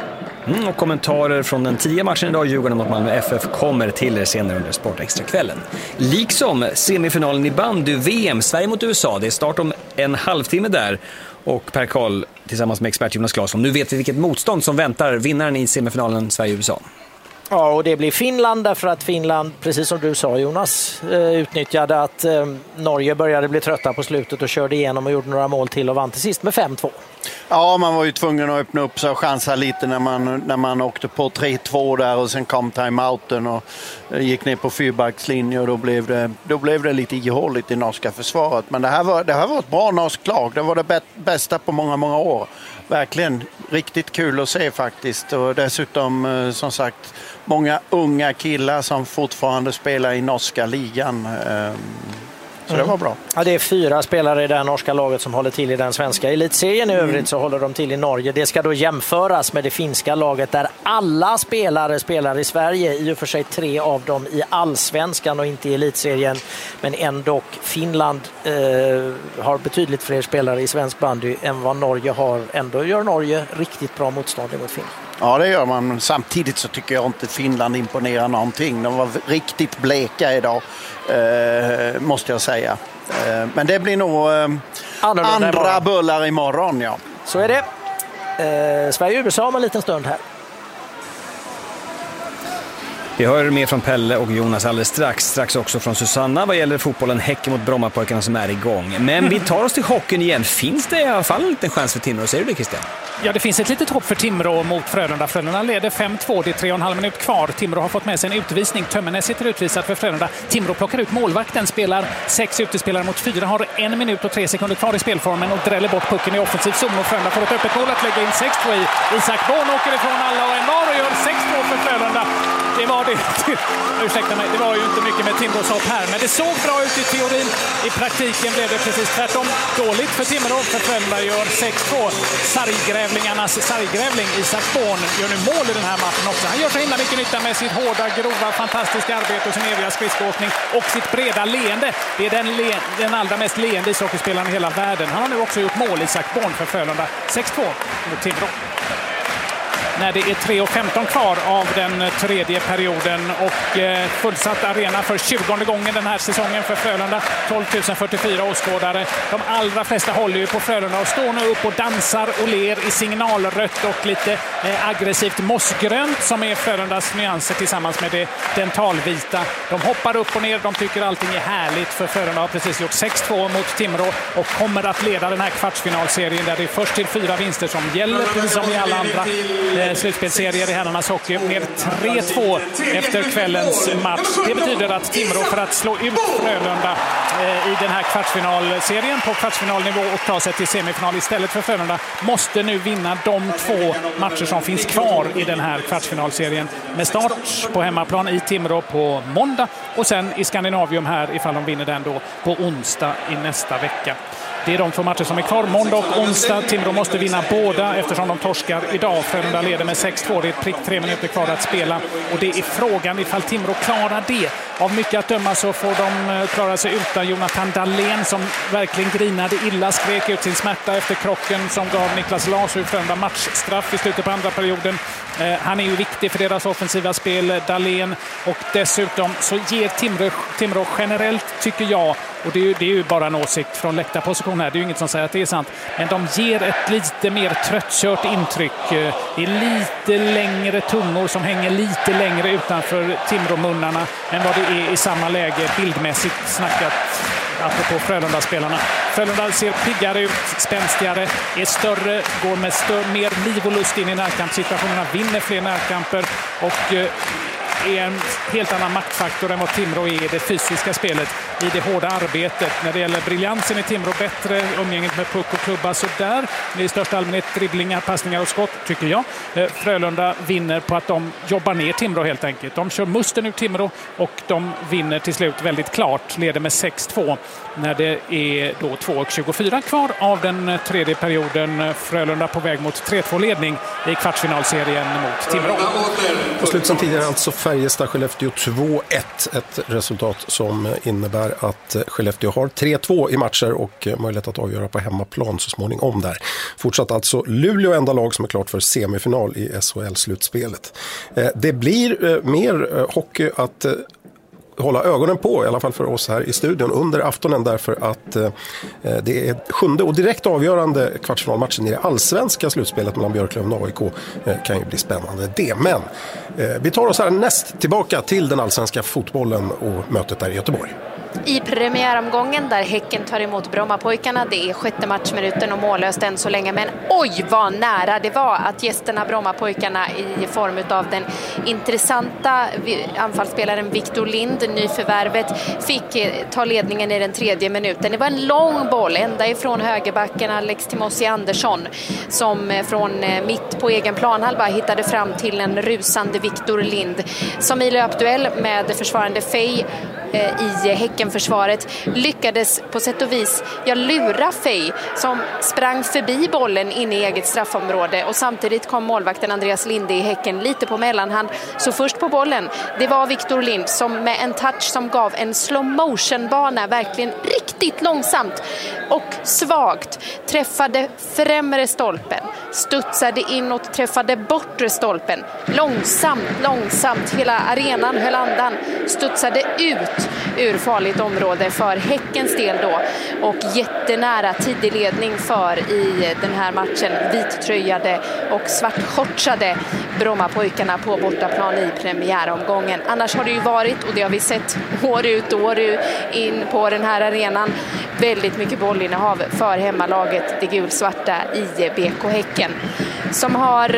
Och kommentarer från den 10 matchen idag, Djurgården mot Malmö FF, kommer till er senare under Sportextra-kvällen. Liksom semifinalen i bandy-VM, Sverige mot USA. Det är start om en halvtimme där. Och Per Karl tillsammans med expert Jonas Claesson. Nu vet vi vilket motstånd som väntar vinnaren i semifinalen Sverige-USA. Ja, och det blir Finland därför att Finland, precis som du sa Jonas, utnyttjade att Norge började bli trötta på slutet och körde igenom och gjorde några mål till och vann till sist med 5-2. Ja, man var ju tvungen att öppna upp sig och chansa lite när man åkte på 3-2 där och sen kom timeouten och gick ner på fyrbackslinje och då blev det lite ihåligt i norska försvaret. Men det här var ett bra norskt lag. Det var det bästa på många år. Verkligen riktigt kul att se faktiskt. Och dessutom som sagt många unga killar som fortfarande spelar i norska ligan. Så det var bra. Ja, det är 4 spelare i det här norska laget som håller till i den svenska elitserien. I övrigt så håller de till i Norge. Det ska då jämföras med det finska laget där alla spelare spelar i Sverige. I och för sig 3 av dem i allsvenskan och inte i elitserien. Men ändå Finland har betydligt fler spelare i svensk bandy än vad Norge har. Ändå gör Norge riktigt bra motstånd mot Finland. Ja, det gör man. Samtidigt så tycker jag inte Finland imponerar någonting. De var riktigt bleka idag, måste jag säga. Men det blir nog andra bullar imorgon, ja. Så är det. Sverige-USA om en liten stund här. Vi hör mer från Pelle och Jonas alldeles strax också från Susanna vad gäller fotbollen Häcken mot Brommapojkarna som är igång. Men vi tar oss till hockeyn igen. Finns det i alla fall en liten chans för Timrå? Säger du det, Christian? Ja, det finns ett litet hopp för Timrå mot Frölunda. Frölunda leder 5-2, det är 3,5 minut kvar. Timrå har fått med sig en utvisning. Tömmernes sitter utvisad för Frölunda. Timrå plockar ut målvakten, spelar 6 utespelare mot 4, har 1 minut och 3 sekunder kvar i spelformen och dräller bort pucken i offensiv zon. Och Frölunda får ett öppet mål att lägga in 6-2 i. Isak Born åker ifrån alla och en var och gör 6-2 för Frölunda. det var det. Ursäkta mig, det var ju inte mycket med Timrås hopp här, men det såg bra ut i teorin. I praktiken blev det precis tvärtom. Dåligt för Timrå, för Frölunda gör 6-2. Sarggrävlingarnas sarggrävling Isak Born gör nu mål i den här matchen också. Han gör så himla mycket nytta med sitt hårda, grova, fantastiska arbete och sin eviga skridskoåkning och sitt breda leende. Det är den allra mest leende ishockeyspelaren i hela världen. Han har nu också gjort mål, Isak Born, för Frölunda. 6-2 mot Timrå. När det är 3:15 kvar av den tredje perioden och fullsatt arena för 20:e gången den här säsongen för Frölunda. 12 044 åskådare. De allra flesta håller ju på Frölunda och står nu upp och dansar och ler i signalrött och lite aggressivt mossgrönt som är Frölundas nyanser tillsammans med det dentalvita. De hoppar upp och ner, de tycker allting är härligt, för Frölunda har precis gjort 6-2 mot Timrå och kommer att leda den här kvartsfinalserien där det är först till 4 vinster som gäller, precis som i alla andra slutspelsserier i herrarnas hockey, med 3-2 efter kvällens match. Det betyder att Timrå, för att slå ut Frölunda i den här kvartsfinalserien på kvartsfinalnivå och ta sig till semifinal istället för Frölunda, måste nu vinna de 2 matcher som finns kvar i den här kvartsfinalserien, med start på hemmaplan i Timrå på måndag och sen i Skandinavium här, ifall de vinner den då, på onsdag i nästa vecka. Det är de 2 matcher som är kvar, måndag och onsdag. Timrå måste vinna båda eftersom de torskar idag. Frölunda leder med 6-2. Det är prick 3 minuter kvar att spela. Och det är frågan ifall Timrå klarar det. Av mycket att döma så får de klara sig utan Jonathan Dahlén, som verkligen grinade illa, skrek ut sin smärta efter krocken som gav Niklas Larsson Frölunda matchstraff i slutet på andra perioden. Han är ju viktig för deras offensiva spel, Dahlén. Och dessutom så ger Timrå generellt, tycker jag, och det är ju bara en åsikt från läktarposition här, det är ju inget som säger att det är sant, men de ger ett lite mer tröttkört intryck. Det är lite längre tungor som hänger lite längre utanför Timrå-munnarna än vad det är i samma läge bildmässigt snackat, apropå Frölunda-spelarna. Frölunda ser piggare ut, spänstigare, är större, går med mer liv och lust in i närkampssituationerna, vinner fler närkamper och är en helt annan maktfaktor än vad Timrå är i det fysiska spelet, i det hårda arbetet. När det gäller briljansen i Timrå bättre, umgänget med puck och klubba så där. Det är i största allmänhet dribblingar, passningar och skott, tycker jag. Frölunda vinner på att de jobbar ner Timrå helt enkelt. De kör musten ut Timrå och de vinner till slut väldigt klart, leder med 6-2 när det är då 2:24 kvar av den tredje perioden. Frölunda på väg mot 3-2-ledning i kvartsfinalserien mot Timrå. På slut som tidigare alltså Färjestad-Skellefteå 2-1. Ett resultat som innebär att Skellefteå har 3-2 i matcher och möjlighet att avgöra på hemmaplan så småningom där. Fortsatt alltså Luleå enda lag som är klart för semifinal i SHL-slutspelet. Det blir mer hockey att hålla ögonen på, i alla fall för oss här i studion under aftonen, därför att det är 7:e och direkt avgörande kvartsfinalmatchen i det allsvenska slutspelet mellan Björklöven och AIK. Kan ju bli spännande det, men vi tar oss här näst tillbaka till den allsvenska fotbollen och mötet där i Göteborg. I premiäromgången där Häcken tar emot Brommapojkarna. Det är 6:e matchminuten och mållöst än så länge, men oj vad nära det var att gästerna Brommapojkarna i form av den intressanta anfallsspelaren Victor Lind, nyförvärvet, fick ta ledningen i den 3:e minuten. Det var en lång boll ända ifrån högerbacken Alex Timossi Andersson som från mitt på egen planhalva hittade fram till en rusande Victor Lind som i löpduell med försvarande Fej i Häckenförsvaret lyckades på sätt och vis lura Fej som sprang förbi bollen in i eget straffområde, och samtidigt kom målvakten Andreas Linde i Häcken lite på mellanhand. Så först på bollen, det var Victor Lind som med en touch som gav en slow motion bana, verkligen riktigt långsamt och svagt, träffade främre stolpen, studsade inåt, träffade bortre stolpen, långsamt, hela arenan höll andan, studsade ut ur farligt område för Häckens del då, och jättenära tidig ledning för i den här matchen vittröjade och svartshortsade Brommapojkarna på bortaplan i premiäromgången. Annars har det ju varit, och det har vi sett år ut och år in på den här arenan, väldigt mycket bollinnehav för hemmalaget, det gulsvarta i BK Häcken, som har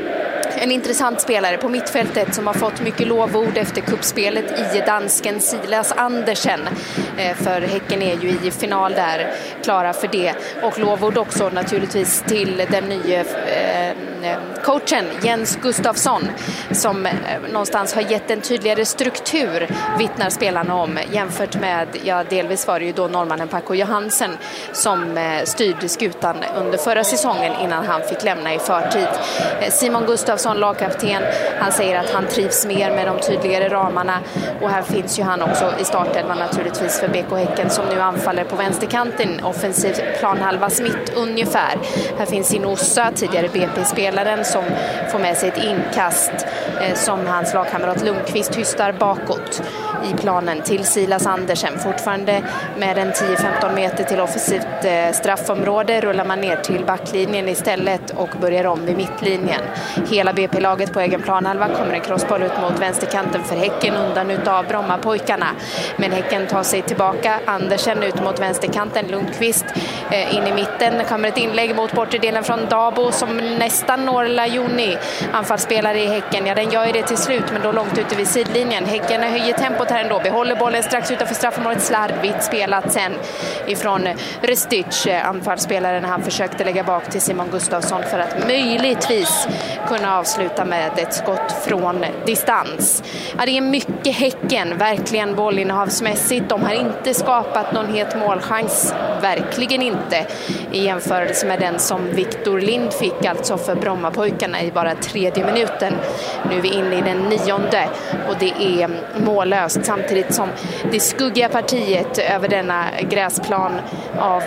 en intressant spelare på mittfältet som har fått mycket lovord efter kuppspelet i dansken Silas Andersen. För Häcken är ju i final där, klara för det. Och lovord också naturligtvis till den nya coachen Jens Gustafsson som någonstans har gett en tydligare struktur, vittnar spelarna om, jämfört med, delvis var det ju då norrmannen Paco Johansen som styrde skutan under förra säsongen innan han fick lämna i förtid. Simon Gustafsson, lagkapten, han säger att han trivs mer med de tydligare ramarna, och här finns ju han också i startelvan naturligtvis för BK Häcken som nu anfaller på vänsterkanten, offensiv planhalva mitt ungefär. Här finns Inossa, tidigare BP-spelaren, som får med sig ett inkast som hans lagkamrat Lundqvist hystar bakåt i planen till Silas Andersen. Fortfarande med en 10-15 meter till offensivt straffområde rullar man ner till backlinjen istället och börjar om vid mittlinjen. Hela BP-laget på egen planhalva, kommer en crossboll ut mot vänsterkanten för Häcken undan utav Brommapojkarna. Men Häcken tar sig tillbaka, Andersen ut mot vänsterkanten, Lundqvist in i mitten, kommer ett inlägg mot bortre delen från Dabo som nästan når Lajoni, anfallsspelare i Häcken. Ja, den gör ju det till slut, men då långt ute vid sidlinjen. Häcken höjer tempot här ändå, behåller bollen strax utanför straffområdet, slarvigt spelat sen ifrån Restic, anfallsspelaren. Han försökte lägga bak till Simon Gustafsson för att möjligtvis kunna avsluta med ett skott från distans. Ja, det är mycket Häcken, verkligen bollinnehavsmässigt. De har inte skapat någon het målchans, verkligen inte, i jämförelse med den som Victor Lind fick alltså för Brommapojkarna i bara 3:e minuten. Nu är vi inne i den 9:e och det är mållöst, samtidigt som det skuggiga partiet över denna gräsplan av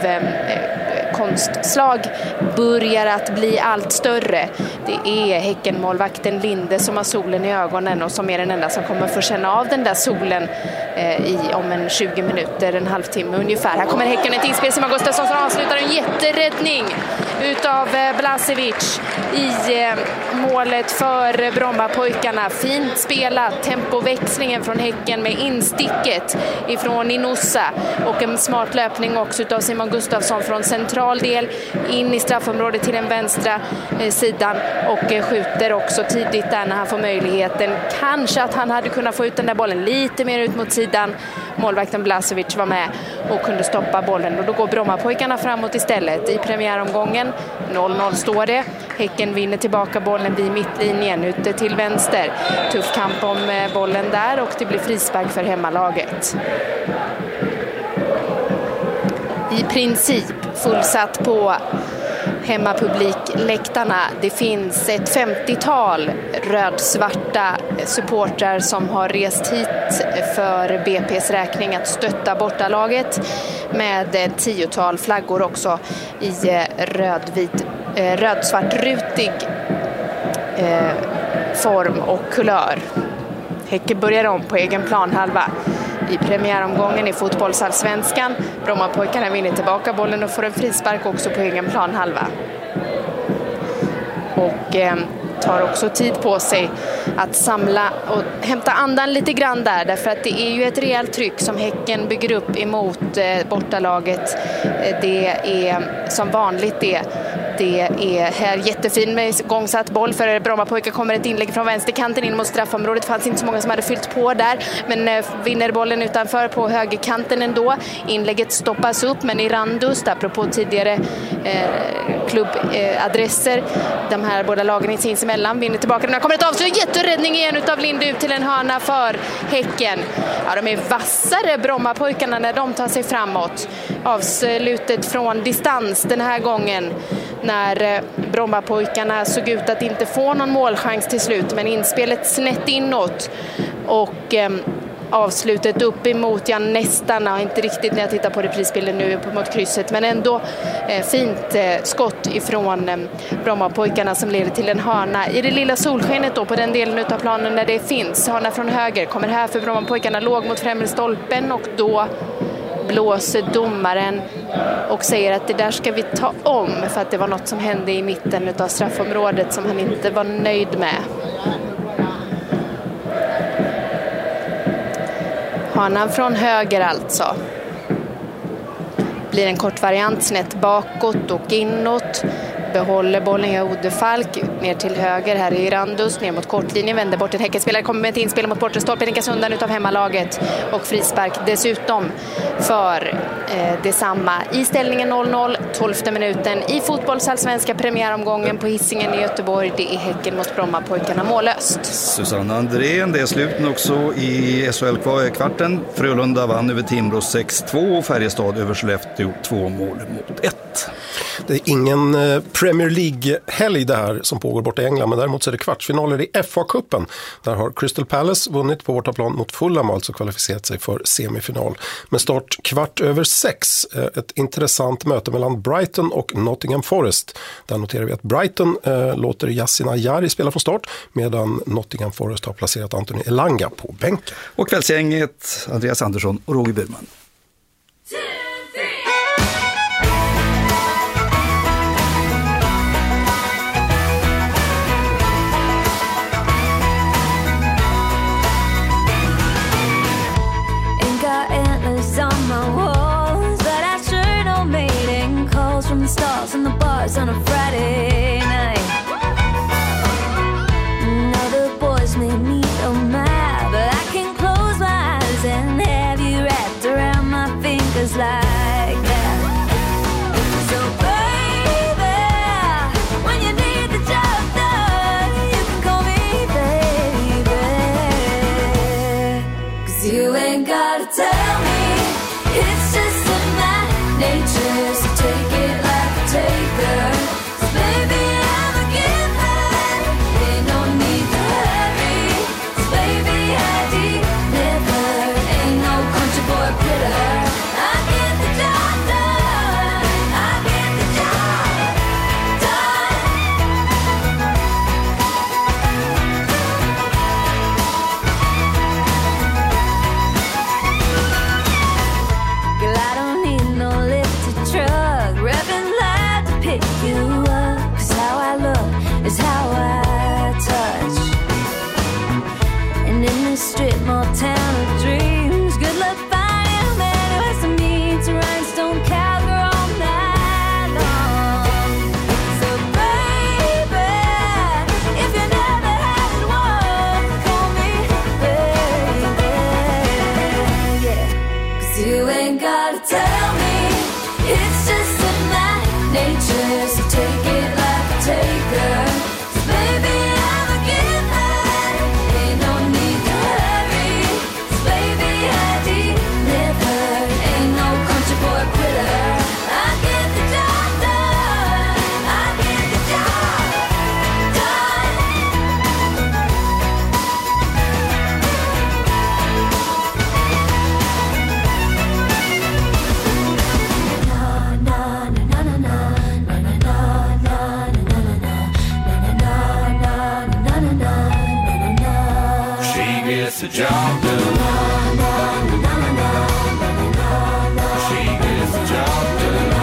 konstslag börjar att bli allt större. Det är Häckenmålvakten Linde som har solen i ögonen och som är den enda som kommer få känna av den där solen om en 20 minuter, en halvtimme ungefär. Här kommer Häcken ett inspel, Simon Gustafsson som avslutar en jätteräddning utav Blasevic i målet för Brommapojkarna. Fint spelat, tempoväxlingen från Häcken med insticket ifrån Inossa och en smart löpning också utav Simon Gustafsson från central del in i straffområdet till den vänstra sidan och skjuter också tidigt där när han får möjligheten. Kanske att han hade kunnat få ut den där bollen lite mer ut mot sidan. Målvakten Blasevic var med och kunde stoppa bollen, och då går Brommapojkarna framåt istället. I premiäromgången 0-0 står det. Häcken vinner tillbaka bollen vid mittlinjen ute till vänster. Tuff kamp om bollen där och det blir frispark för hemmalaget. I princip fullsatt på hemmapublikläktarna. Det finns ett 50-tal rödsvarta supportrar som har rest hit för BP:s räkning att stötta bortalaget, med ett 10-tal flaggor också i rödsvartrutig form och kulör. Häcken börjar om på egen planhalva i premiäromgången i fotbollsallsvenskan. Brommapojkarna vinner tillbaka bollen och får en frispark också på egen planhalva. Och tar också tid på sig att samla och hämta andan lite grann där, därför att det är ju ett rejält tryck som Häcken bygger upp emot bortalaget. Det är som vanligt det är här jättefin med gångsatt boll för Brommapojkar. Kommer ett inlägg från vänsterkanten in mot straffområdet. Det fanns inte så många som hade fyllt på där, men vinner bollen utanför på högerkanten ändå. Inlägget stoppas upp, men Irandust, apropå tidigare klubbadresser, de här båda lagen sinsemellan, vinner tillbaka. Den kommer ett avslut, jätteräddning igen utav Linde ut till en hörna för Häcken. Ja, de är vassare Brommapojkarna när de tar sig framåt. Avslutet från distans den här gången, när Brommapojkarna såg ut att inte få någon målchans till slut, men inspelet snett inåt och avslutet upp emot, nästan, inte riktigt när jag tittar på reprisbilden nu mot krysset, men ändå fint skott ifrån Brommapojkarna som leder till en hörna i det lilla solskenet då på den delen av planen där det finns. Hörna från höger kommer här för Brommapojkarna, låg mot främre stolpen, och då blåser domaren och säger att det där ska vi ta om, för att det var något som hände i mitten av straffområdet som han inte var nöjd med. Hörnan från höger alltså. Blir en kort variant snett bakåt och inåt. behåller bollen. Odefalk ner till höger. Här är Randus ner mot kortlinjen. Vänder bort en Häckenspelare. Kommer med ett inspel mot bortre stolpen. Nickas undan utav hemmalaget. Och frispark dessutom för detsamma. I ställningen 0-0. 12:e minuten i fotbollsallsvenska premiäromgången på Hisingen i Göteborg. Det är Häcken mot Brommapojkarna mållöst. Susanna Andrén, det är sluten också i SHL-kvarten. Frölunda vann över Timrå 6-2 och Färjestad över Skellefteå 2-1. Det är ingen Premier League-helg det här som pågår borta i England, men däremot så är det kvartsfinaler i FA-cupen. Där har Crystal Palace vunnit på bortaplan mot Fulham, alltså kvalificerat sig för semifinal. Med start 6:15, ett intressant möte mellan Brighton och Nottingham Forest. Där noterar vi att Brighton låter Yasin Ayari spela från start, medan Nottingham Forest har placerat Anthony Elanga på bänken. Och kvällsgänget Andreas Andersson och Roger Burman. Stars on the bars on a Friday night. Now the boys may meet on my, but I can close my eyes and have you wrapped around my fingers like that. So baby, when you need the job done, you can call me baby. 'Cause you ain't gotta tell me, it's just in my nature, so take it like a taker. So baby, I'm a giver, ain't no need to hurry. So baby, I deliver, ain't no country boy critter. I get the job done, I get the job done. Girl, I don't need no lifted truck, revving loud to pick you up. 'Cause how I look is how I touch. And in this strip mall town of dreams, good luck finding a man who has to meet to rhinestone cowgirl all night long. So baby, if you never had one, call me baby, yeah. 'Cause you ain't gotta tell me, it's just in my nature, so take it like a taker. So baby, I'm a giver, ain't no need to hurry. So baby, I deliver, ain't no country boy quitter. I get the job done, I get the job done. She gets the job done. She gets the job done.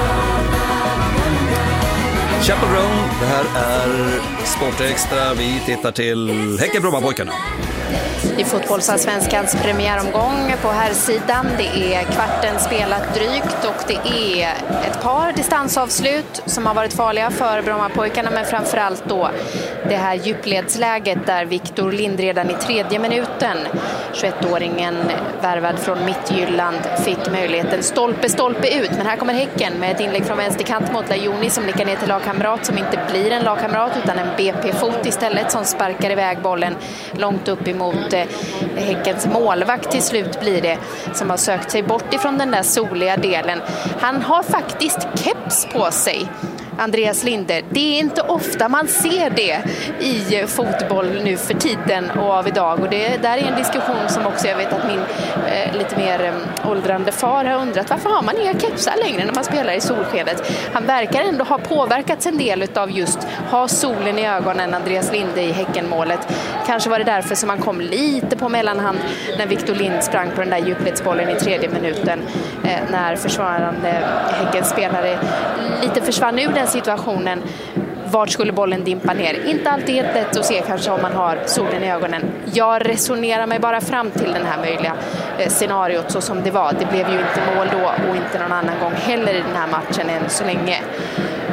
Chaperone, det här är Sportextra. Vi tittar till Häcken Brommapojkarna. I fotbollsallsvenskans premiäromgång på här sidan. Det är kvarten spelat drygt och det är ett par distansavslut som har varit farliga för Brommapojkarna, men framförallt då det här djupledsläget där Victor Lind redan i 3:e minuten, 21-åringen värvad från Mittjylland, fick möjligheten stolpe ut. Men här kommer Häcken med ett inlägg från vänsterkant mot Lajoni som nickar ner till lagkamrat som inte blir en lagkamrat utan en BP-fot istället, som sparkar iväg bollen långt upp emot Häckens målvakt till slut blir det, som har sökt sig bort ifrån den där soliga delen. Han har faktiskt keps på sig, Andreas Linde. Det är inte ofta man ser det i fotboll nu för tiden och av idag. Och det där är en diskussion som också jag vet att min lite mer åldrande far har undrat. Varför har man inga kepsar längre när man spelar i solskedet? Han verkar ändå ha påverkats en del av just ha solen i ögonen, Andreas Linde i Häckenmålet. Kanske var det därför som han kom lite på mellanhand när Victor Lind sprang på den där djupledsbollen i 3:e minuten. När försvarande Häckens spelare lite försvann ur den situationen. Vart skulle bollen dimpa ner? Inte alltid helt lätt att se kanske om man har solen i ögonen. Jag resonerar mig bara fram till den här möjliga scenariot så som det var. Det blev ju inte mål då och inte någon annan gång heller i den här matchen än så länge.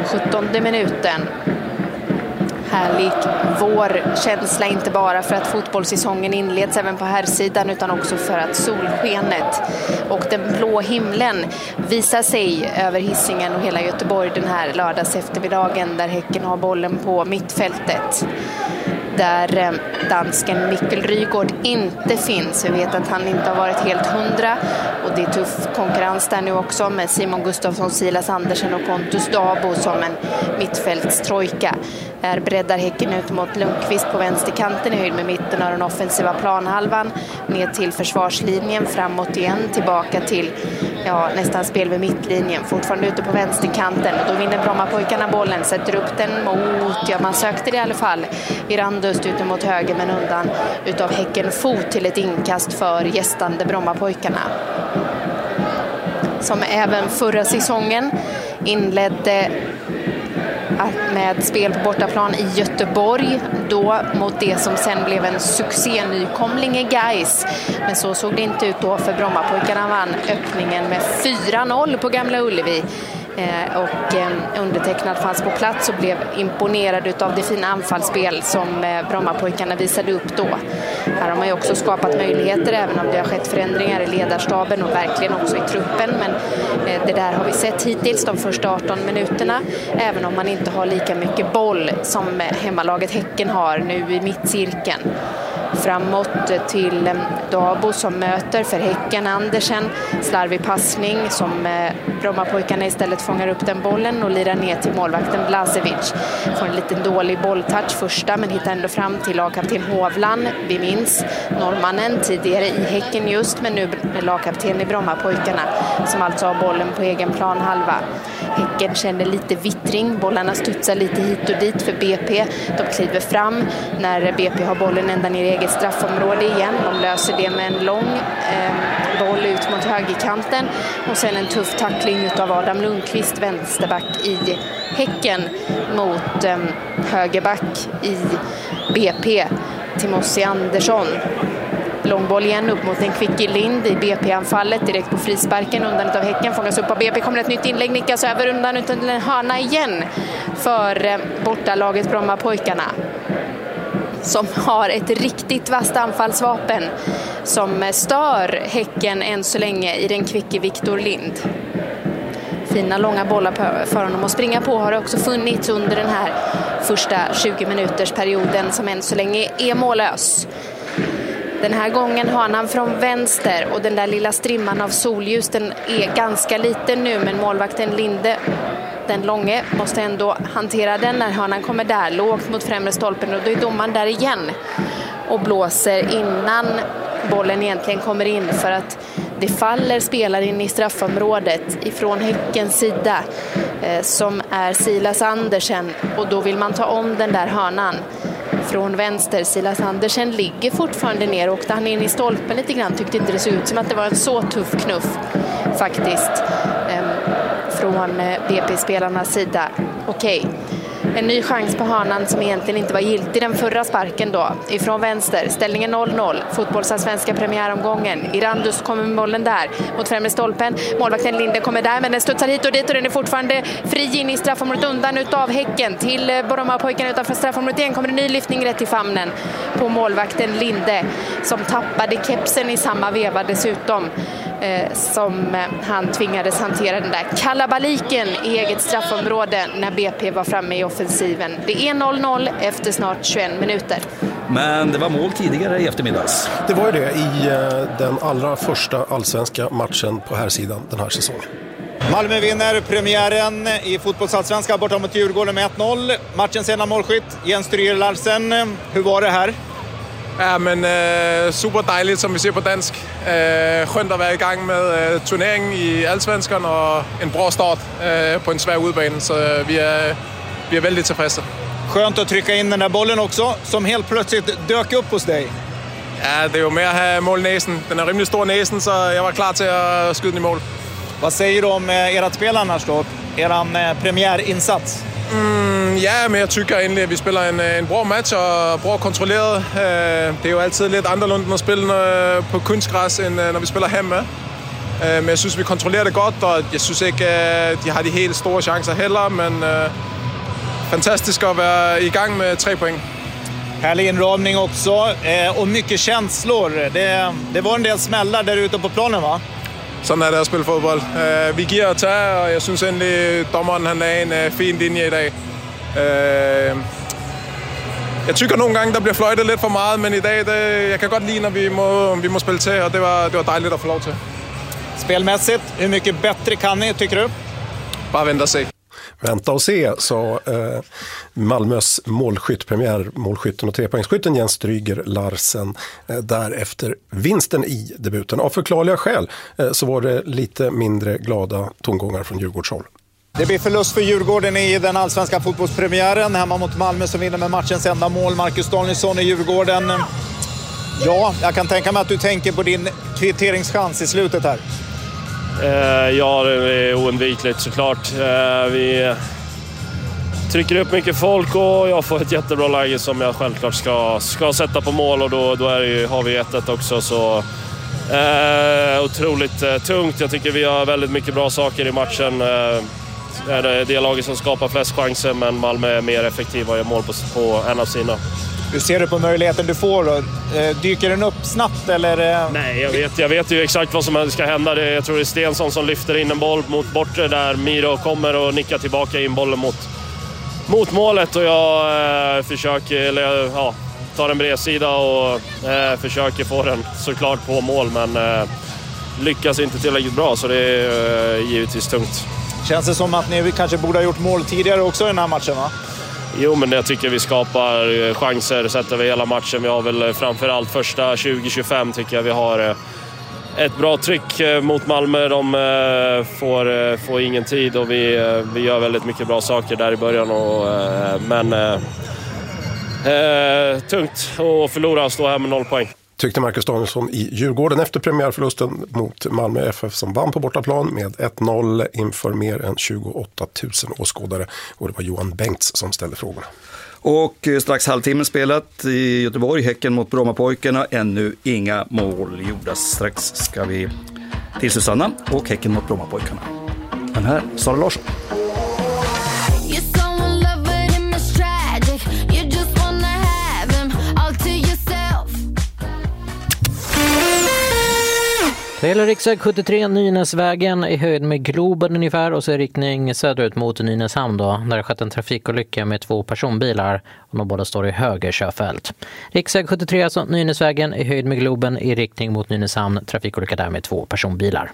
17:e minuten. Härlig vårkänsla, inte bara för att fotbollssäsongen inleds även på här sidan utan också för att solskenet och den blå himlen visar sig över Hisingen och hela Göteborg den här lördags eftermiddagen, där Häcken har bollen på mittfältet. Där dansken Mikkel Rygaard inte finns. Vi vet att han inte har varit helt 100 och det är tuff konkurrens där nu också med Simon Gustafsson, Silas Andersen och Pontus Dabo som en mittfältstrojka. Är breddar Häcken ut mot Lundqvist på vänsterkanten i höjd med mitten av den offensiva planhalvan, ner till försvarslinjen, framåt igen, tillbaka till nästan spel vid mittlinjen, fortfarande ute på vänsterkanten, och då vinner Brommapojkarna bollen, sätter upp den mot, man sökte det i alla fall, Irandust ute mot höger, men undan utav Häcken fot till ett inkast för gästande Brommapojkarna, som även förra säsongen inledde med spel på bortaplan i Göteborg, då mot det som sen blev en succé-nykomling i Gais. Men så såg det inte ut då, för Brommapojkarna vann öppningen med 4-0 på Gamla Ullevi. Och undertecknad fanns på plats och blev imponerad av det fina anfallsspel som Brommapojkarna visade upp då. Här har man ju också skapat möjligheter, även om det har skett förändringar i ledarstaben och verkligen också i truppen. Men det där har vi sett hittills de första 18 minuterna, även om man inte har lika mycket boll som hemmalaget Häcken har nu i mittcirkeln. Framåt till Dabo som möter för Häcken Andersen, slarvig passning som Brommapojkarna istället fångar upp den bollen och lirar ner till målvakten Blasevic. Får en liten dålig bolltouch första, men hittar ändå fram till lagkapten Hovland. Vi minns norrmannen tidigare i Häcken just, men nu lagkapten i Brommapojkarna, som alltså har bollen på egen planhalva. Häcken känner lite vittring, bollarna studsar lite hit och dit för BP. De kliver fram när BP har bollen ända ner i eget straffområde igen. De löser det med en lång boll ut mot högerkanten och sen en tuff tackling av Adam Lundqvist, vänsterback i Häcken, mot högerback i BP, Timossi Andersson. Långboll igen upp mot en Kvicki Lind i BP-anfallet, direkt på frisparken, undan av Häcken, fångas upp av BP, kommer ett nytt inlägg, nickas över undan utan en hörna igen för bortalaget Brommapojkarna, som har ett riktigt vasst anfallsvapen som stör Häcken än så länge i den Kvicki Viktor Lind. Fina långa bollar för honom att springa på har också funnits under den här första 20 minuters perioden, som än så länge är mållös. Den här gången har han från vänster och den där lilla strimman av solljus, den är ganska liten nu, men målvakten Linde, den långe, måste ändå hantera den när hörnan kommer där, lågt mot främre stolpen, och då är domaren där igen och blåser innan bollen egentligen kommer in, för att det faller spelare in i straffområdet ifrån Häckens sida som är Silas Andersen, och då vill man ta om den där hörnan från vänster. Silas Andersen ligger fortfarande ner, och han in i stolpen lite grann, tyckte inte det såg ut som att det var en så tuff knuff faktiskt från BP-spelarnas sida. Okej. En ny chans på hörnan som egentligen inte var giltig den förra sparken då. Ifrån vänster. Ställningen 0-0. Fotbollsallsvenska premiäromgången. Irandus kommer med bollen där mot främre stolpen. Målvakten Linde kommer där, men den studsar hit och dit och den är fortfarande fri in i straffområdet undan utav Häcken. Till Brommapojkarna utanför straffområdet igen kommer en ny lyftning rätt i famnen på målvakten Linde, som tappade kepsen i samma veva dessutom. Som han tvingades hantera den där kalabaliken i eget straffområde när BP var framme i offensiven. Det är 0-0 efter snart 21 minuter. Men det var mål tidigare i eftermiddags. Det var ju det i den allra första allsvenska matchen på här sidan den här säsongen. Malmö vinner premiären i fotbollsallsvenska borta mot Djurgården med 1-0. Matchens sena målskytt Jens Stryger Larsen. Hur var det här? Ja, men super dejligt, som vi ser på dansk. Skönt att vara igång med turneringen i Allsvenskan och en bra start på en svår udbane, så vi är väldigt tillfreds. Skönt att trycka in den där bollen också, som helt plötsligt dök upp hos dig. Ja, det är ju mer att ha målnäsen. Den är rimligt stor näsen, så jag var klar till att skjuta i mål. Vad säger du om ert spel annars då? Eran premiärinsats? Ja, men jag tycker egentlig att vi spelar en bra match och bra kontrollerat. Det är ju alltid lite annorlunda att spela på kunstgräs än när vi spelar hemma. Men jag synes, vi kontrollerar det gott och jag synes inte de har de helt stora chanser heller. Men fantastiskt att vara igång med 3 poäng. Härlig inramning också och mycket känslor. Det var en del smällar där ute på planen, va? Sådan är det att spela fotboll. Vi ger och tager, och jag synes endelig, dommeren han lagde en fin linje i dag. Jag tycker nogle gange, der bliver fløjtet lidt for meget, men i dag, jag kan godt lide, när vi må spela till, och det var dejligt att få lov till. Spelmässigt, hur mycket bättre kan ni, tycker du? Bara vänta och se. Vänta och se, sa Malmös målskytten och 3-poängsskytten Jens Stryger Larsen därefter vinsten i debuten. Av förklarliga skäl så var det lite mindre glada tongångar från Djurgårdshåll. Det blir förlust för Djurgården i den allsvenska fotbollspremiären. Hemma mot Malmö som vinner med matchens enda mål. Marcus Danielsson i Djurgården. Ja, jag kan tänka mig att du tänker på din kvitteringschans i slutet här. Ja, det är oundvikligt såklart. Vi trycker upp mycket folk och jag får ett jättebra läge som jag självklart ska sätta på mål, och då har vi 1-1 också, så otroligt tungt. Jag tycker vi har väldigt mycket bra saker i matchen. Är det laget som skapar flest chanser, men Malmö är mer effektiva och gör mål på en av sina. Hur ser du på möjligheten du får då? Dyker den upp snabbt eller? Nej, jag vet ju exakt vad som ska hända. Jag tror det är Stensson som lyfter in en boll mot bortre där Miro kommer och nickar tillbaka in bollen mot målet, och jag tar en bredsida och försöker få den såklart på mål, men lyckas inte tillräckligt bra, så det är givetvis tungt. Känns det som att ni kanske borde ha gjort mål tidigare också i den här matchen, va? Jo, men jag tycker vi skapar chanser sett över hela matchen. Vi har väl framförallt första 20-25 tycker jag vi har ett bra tryck mot Malmö. De får ingen tid, och vi gör väldigt mycket bra saker där i början. Men tungt att förlora och stå här med 0 poäng. Tyckte Marcus Danielsson i Djurgården efter premiärförlusten mot Malmö FF som vann på bortaplan med 1-0 inför mer än 28 000 åskådare. Och det var Johan Bengts som ställde frågorna. Och strax halvtimmen spelat i Göteborg, Häcken mot Brommapojkarna. Ännu inga mål gjorda. Strax ska vi till Susanna och Häcken mot Brommapojkarna. Den här Sara Larsson. Det gäller riksväg 73 Nynäsvägen i höjd med Globen ungefär, och så i riktning söderut mot Nynäshamn då. Där har skett en trafikolycka med 2 personbilar och de båda står i höger körfält. Riksväg 73 alltså Nynäsvägen i höjd med Globen i riktning mot Nynäshamn. Trafikolycka där med 2 personbilar.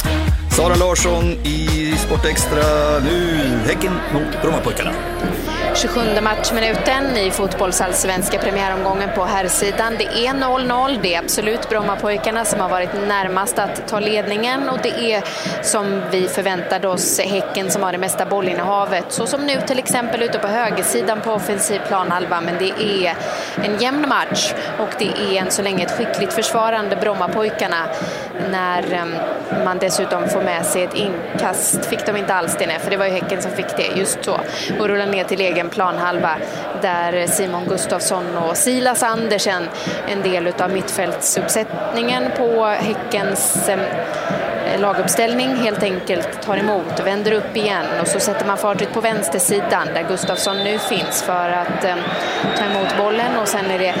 Sara Larsson i Sport Extra. Nu Häcken mot Brommapojkarna. 27:e matchminuten i fotbollsallsvenska premiäromgången på herrsidan. Det är 0-0. Det är absolut Brommapojkarna som har varit närmast att ta ledningen, och det är som vi förväntade oss Häcken som har det mesta bollinnehavet. Så som nu till exempel ute på högersidan på offensiv planhalva, men det är en jämn match och det är än så länge ett skickligt försvarande Brommapojkarna. När man dessutom får med sig ett inkast fick de inte alls det, för det var ju Häcken som fick det just så, och rullar ner till egen planhalva där Simon Gustafsson och Silas Andersen, en del av mittfältsuppsättningen på Häckens laguppställning, helt enkelt tar emot, vänder upp igen, och så sätter man fartyg på vänstersidan där Gustafsson nu finns för att ta emot bollen, och sen är det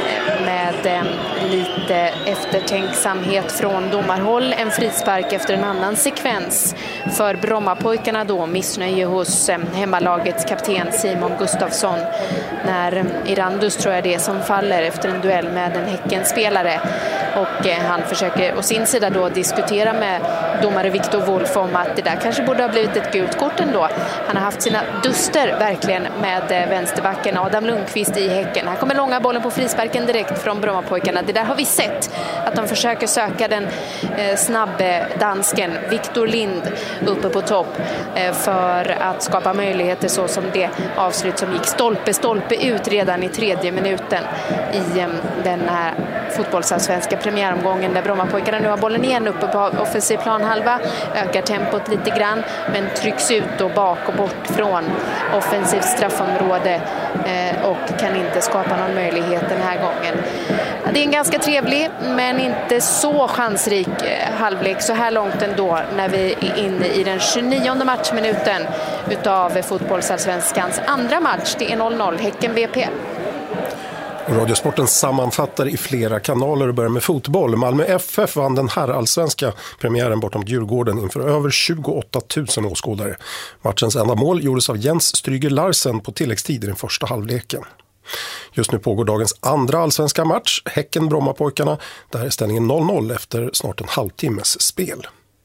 med lite eftertänksamhet från domarhåll en frispark efter en annan sekvens för Brommapojkarna då, missnöje hos hemmalagets kapten Simon Gustafsson när Irandus, tror jag det är, som faller efter en duell med en Häckenspelare, och han försöker å sin sida då diskutera med domare Viktor Wolf om att det där kanske borde ha blivit ett gult kort ändå. Han har haft sina duster verkligen med vänsterbacken Adam Lundqvist i Häcken. Här kommer långa bollen på frisparken direkt från Brommapojkarna. Det där har vi sett, att de försöker söka den snabbe dansken Victor Lind uppe på topp för att skapa möjligheter, så som det avslut som gick stolpe ut redan i 3:e minuten i den här fotbollsallsvenska premiäromgången, där Brommapojkarna nu har bollen igen uppe på offensiv planhalva, ökar tempot lite grann men trycks ut då bak och bort från offensivt straffområde och kan inte skapa någon möjlighet den här gången. Det är en ganska trevlig men inte så chansrik halvlek så här långt ändå, när vi är inne i den 29:e matchminuten utav fotbollsallsvenskans andra match. Det är 0-0 Häcken BP. Radiosporten sammanfattar i flera kanaler och börjar med fotboll. Malmö FF vann den här allsvenska premiären bortom Djurgården inför över 28 000 åskådare. Matchens enda mål gjordes av Jens Stryger Larsen på tilläggstid i den första halvleken. Just nu pågår dagens andra allsvenska match, Häcken-Brommapojkarna. Där är ställningen 0-0 efter snart en halvtimmes spel.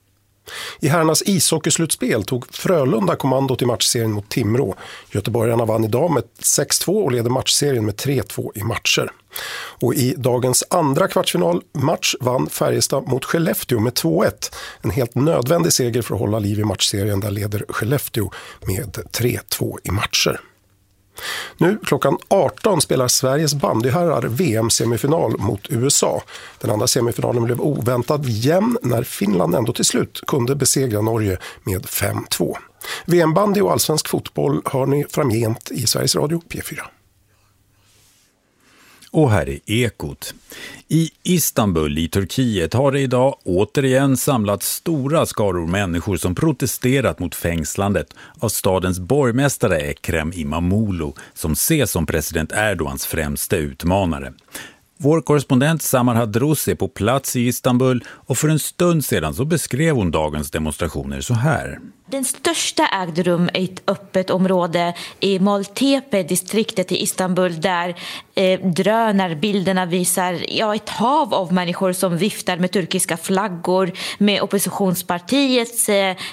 I herrarnas ishockeyslutspel tog Frölunda kommandot i matchserien mot Timrå. Göteborgarna vann idag med 6-2 och leder matchserien med 3-2 i matcher. Och i dagens andra kvartsfinalmatch vann Färjestad mot Skellefteå med 2-1. En helt nödvändig seger för att hålla liv i matchserien, där leder Skellefteå med 3-2 i matcher. Nu klockan 18 spelar Sveriges bandyherrar VM-semifinal mot USA. Den andra semifinalen blev oväntat jämn när Finland ändå till slut kunde besegra Norge med 5-2. VM-bandy och allsvensk fotboll hör ni framgent i Sveriges Radio P4. Och här är Ekot. I Istanbul i Turkiet har det idag återigen samlats stora skaror människor som protesterat mot fängslandet av stadens borgmästare Ekrem İmamoğlu, som ses som president Erdogans främste utmanare. Vår korrespondent Samar Hadrous är på plats i Istanbul och för en stund sedan så beskrev hon dagens demonstrationer så här. Den största ägde rum i ett öppet område i Maltepe-distriktet i Istanbul, där drönarbilderna visar ett hav av människor som viftar med turkiska flaggor, med oppositionspartiets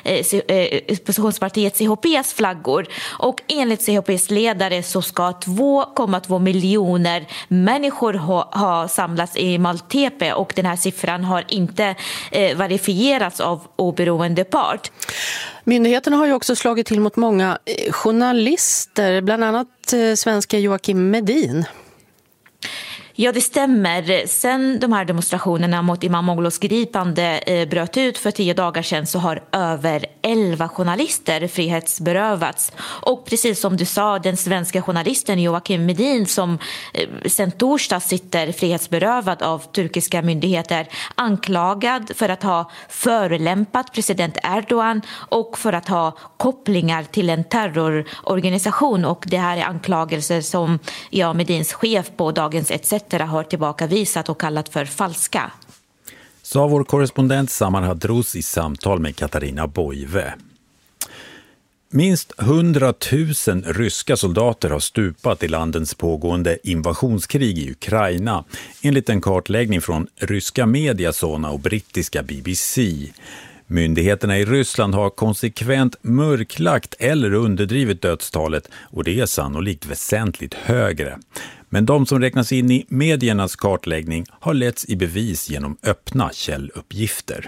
CHPs flaggor. Och enligt CHPs ledare så ska 2,2 miljoner människor ha samlats i Maltepe, och den här siffran har inte verifierats av oberoende part. Myndigheterna har ju också slagit till mot många journalister, bland annat svenska Joakim Medin. Ja, det stämmer. Sen de här demonstrationerna mot İmamoğlu's gripande bröt ut för 10 dagar sedan så har över 11 journalister frihetsberövats. Och precis som du sa, den svenska journalisten Joakim Medin, som sen torsdag sitter frihetsberövad av turkiska myndigheter, anklagad för att ha förolämpat president Erdogan och för att ha kopplingar till en terrororganisation. Och det här är anklagelser som Medins chef på Dagens ETC har tillbakavisat och kallat för falska. Sa vår korrespondent Samar Hadrous i samtal med Katarina Boive. Minst 100 000 ryska soldater har stupat i landets pågående invasionskrig i Ukraina, enligt en kartläggning från ryska media Sona och brittiska BBC. Myndigheterna i Ryssland har konsekvent mörklagt eller underdrivit dödstalet och det är sannolikt väsentligt högre. Men de som räknas in i mediernas kartläggning har letts i bevis genom öppna källuppgifter.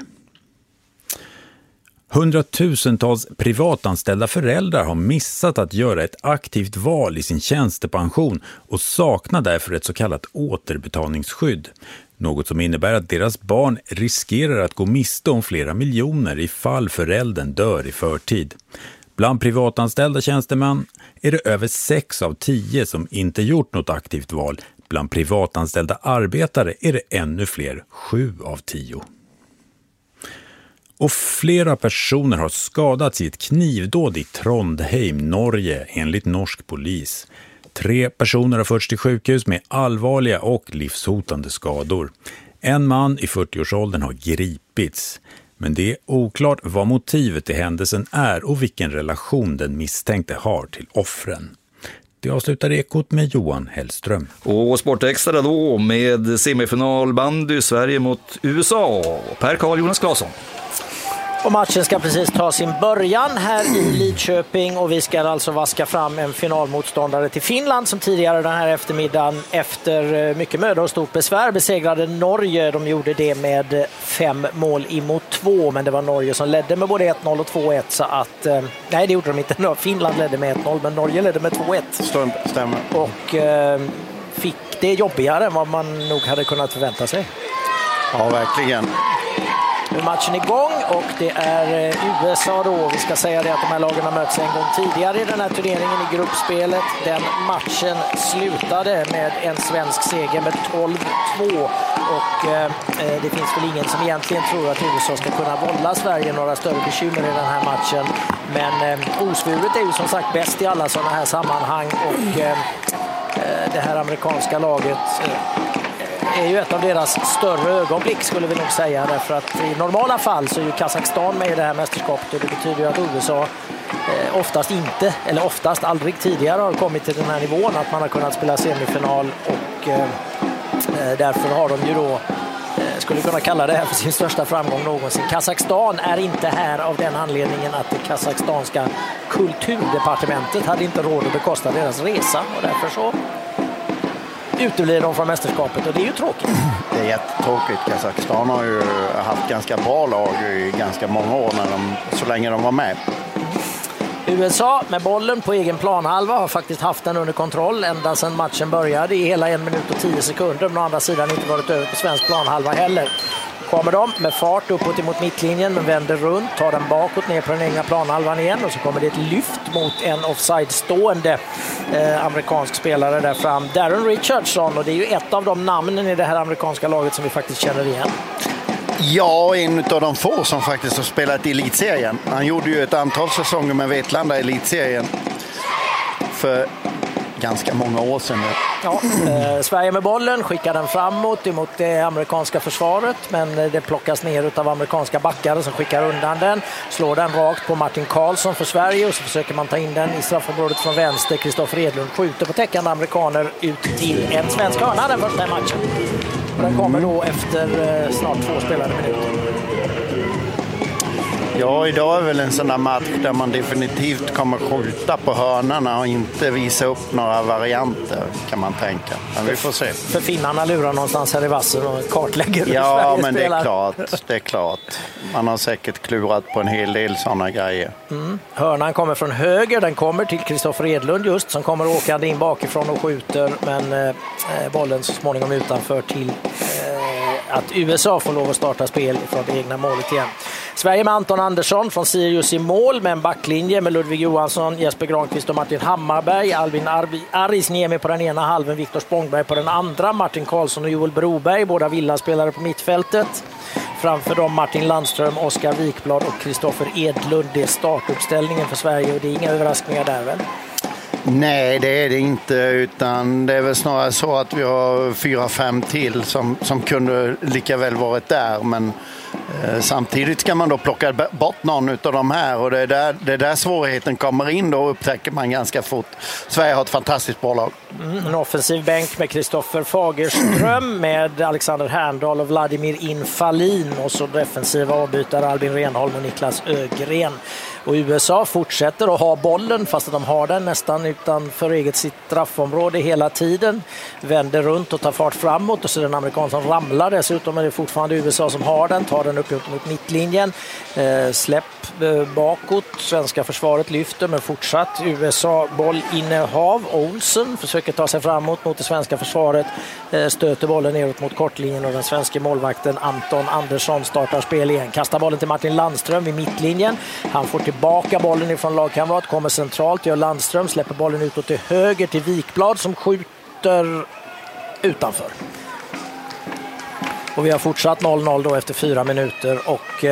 Hundratusentals privatanställda föräldrar har missat att göra ett aktivt val i sin tjänstepension och saknar därför ett så kallat återbetalningsskydd. Något som innebär att deras barn riskerar att gå miste om flera miljoner ifall föräldern dör i förtid. Bland privatanställda tjänstemän är det över 6 av 10 som inte gjort något aktivt val. Bland privatanställda arbetare är det ännu fler, 7 av 10. Och flera personer har skadats i ett knivdåd i Trondheim, Norge, enligt norsk polis. 3 personer har förts till sjukhus med allvarliga och livshotande skador. En man i 40-årsåldern har gripits. Men det är oklart vad motivet till händelsen är och vilken relation den misstänkte har till offren. Det avslutar Ekot med Johan Hellström. Och Sportextra då med semifinal bandy Sverige mot USA. Per Karl Jonas Claesson. Och matchen ska precis ta sin början här i Lidköping och vi ska alltså vaska fram en finalmotståndare till Finland som tidigare den här eftermiddagen efter mycket möda och stort besvär besegrade Norge. De gjorde det med 5 mål emot 2, men det var Norge som ledde med både 1-0 och 2-1 så att, nej det gjorde de inte. Finland ledde med 1-0 men Norge ledde med 2-1. Stämmer. Och fick det jobbigare än vad man nog hade kunnat förvänta sig. Ja, verkligen. Nu är matchen igång och det är USA då. Vi ska säga det att de här lagen har mötts en gång tidigare i den här turneringen i gruppspelet. Den matchen slutade med en svensk seger med 12-2 och det finns väl ingen som egentligen tror att USA ska kunna vålla Sverige några större bekymmer i den här matchen. Men osvuret är ju som sagt bäst i alla sådana här sammanhang och det här amerikanska laget är ju ett av deras större ögonblick skulle vi nog säga, därför att i normala fall så är ju Kazakstan med i det här mästerskapet och det betyder ju att USA oftast aldrig tidigare har kommit till den här nivån att man har kunnat spela semifinal och därför har de ju då skulle kunna kalla det här för sin största framgång någonsin. Kazakstan är inte här av den anledningen att det kazakstanska kulturdepartementet hade inte råd att bekosta deras resa och därför så uteblir de från mästerskapet och det är ju tråkigt. Det är jättetråkigt. Kazakstan har ju haft ganska bra lag i ganska många år så länge de var med. USA med bollen på egen planhalva har faktiskt haft den under kontroll ända sedan matchen började i hela 1 minut och 10 sekunder. Men å andra sidan inte varit över på svensk planhalva heller. Kommer de med fart uppåt emot mittlinjen men vänder runt, tar den bakåt ner på den egna planhalvan igen och så kommer det ett lyft mot en offside-stående amerikansk spelare där fram. Darren Richardson, och det är ju ett av de namnen i det här amerikanska laget som vi faktiskt känner igen. Ja, en av de få som faktiskt har spelat i elitserien. Han gjorde ju ett antal säsonger med Vetlanda i elitserien för ganska många år sedan. Ja, Sverige med bollen, skickar den framåt emot det amerikanska försvaret men det plockas ner av amerikanska backare som skickar undan den. Slår den rakt på Martin Karlsson för Sverige och så försöker man ta in den i straffområdet från vänster. Kristoffer Edlund skjuter på täckande amerikaner ut till en svensk hörna den första matchen. Och den kommer då efter snart 2 spelade minuter. Ja, idag är väl en sån där match där man definitivt kommer skjuta på hörnorna och inte visa upp några varianter kan man tänka. Men vi får se. För finnarna lurar någonstans här i vassen och kartlägger hur ja, Sverige men spelar. det är klart. Man har säkert klurat på en hel del sådana grejer. Hörnan kommer från höger, den kommer till Kristoffer Edlund just som kommer åkande in bakifrån och skjuter men bollen så småningom utanför till att USA får lov att starta spel från det egna målet igen. Sverige med Anton Andersson från Sirius i mål med en backlinje med Ludvig Johansson, Jesper Granqvist och Martin Hammarberg, Albin Arisniemi på den ena halven, Viktor Spångberg på den andra, Martin Karlsson och Joel Broberg, båda villaspelare på mittfältet. Framför dem Martin Landström, Oskar Wikblad och Kristoffer Edlund. Det är startuppställningen för Sverige och det är inga överraskningar där väl? Nej, det är det inte, utan det är väl snarare så att vi har 4-5 till som kunde lika väl varit där, men Samtidigt ska man då plocka bort någon av de här och det är där svårigheten kommer in, då upptäcker man ganska fort. Sverige har ett fantastiskt bra lag. En offensiv bänk med Kristoffer Fagerström, med Alexander Herndal och Vladimir Infalin, och så defensiva avbytare Albin Renholm och Niklas Ögren. Och USA fortsätter att ha bollen, fast de har den nästan utanför eget sitt straffområde hela tiden. Vänder runt och tar fart framåt, och så är det en amerikan som ramlar. Dessutom är det fortfarande USA som har den, tar den upp mot mittlinjen. Släpp bakåt, svenska försvaret lyfter, men fortsatt USA bollinnehav. Olsen försöker ta sig framåt mot det svenska försvaret, stöter bollen neråt mot kortlinjen, och den svenska målvakten Anton Andersson startar spel igen. Kastar bollen till Martin Landström vid mittlinjen. Han får tillbaka bollen ifrån lagkamrat, kommer centralt, gör Landström, släpper bollen utåt till höger till Wikblad som skjuter utanför. Och vi har fortsatt 0-0 då efter 4 minuter och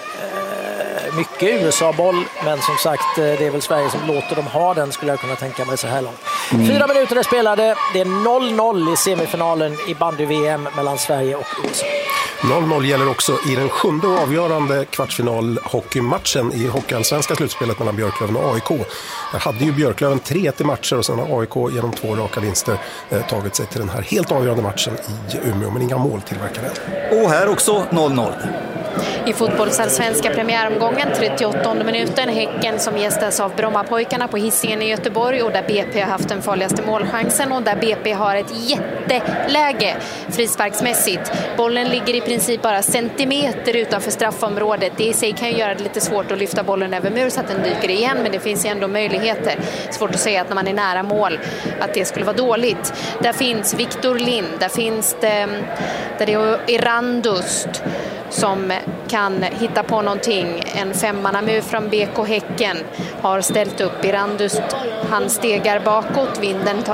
mycket USA-boll, men som sagt, det är väl Sverige som låter dem ha den, skulle jag kunna tänka mig så här långt. 4 minuter är spelade, det är 0-0 i semifinalen i bandy-VM mellan Sverige och USA. 0-0 gäller också i den 7:e och avgörande kvartsfinal-hockeymatchen i hockeyallsvenska slutspelet mellan Björklöven och AIK. Där hade ju Björklöven 3-1 matcher och sen har AIK genom 2 raka vinster tagit sig till den här helt avgörande matchen i Umeå, men inga mål tillverkade. Och här också 0-0. I fotbollsallsvenska premiäromgången, 38:e minuten, Häcken som gästas av Brommapojkarna på Hisingen i Göteborg, och där BP har haft den farligaste målchansen och där BP har ett jätteläge frisparksmässigt. Bollen ligger i princip bara centimeter utanför straffområdet. Det i sig kan ju göra det lite svårt att lyfta bollen över mur så att den dyker igen, men det finns ju ändå möjligheter. Svårt att säga att när man är nära mål att det skulle vara dåligt. Där finns Victor Lind, där finns det, där det är Erandust som kan hitta på någonting. En 5-mannamur från BK Häcken har ställt upp. Erandust, han stegar bakåt, vinden tar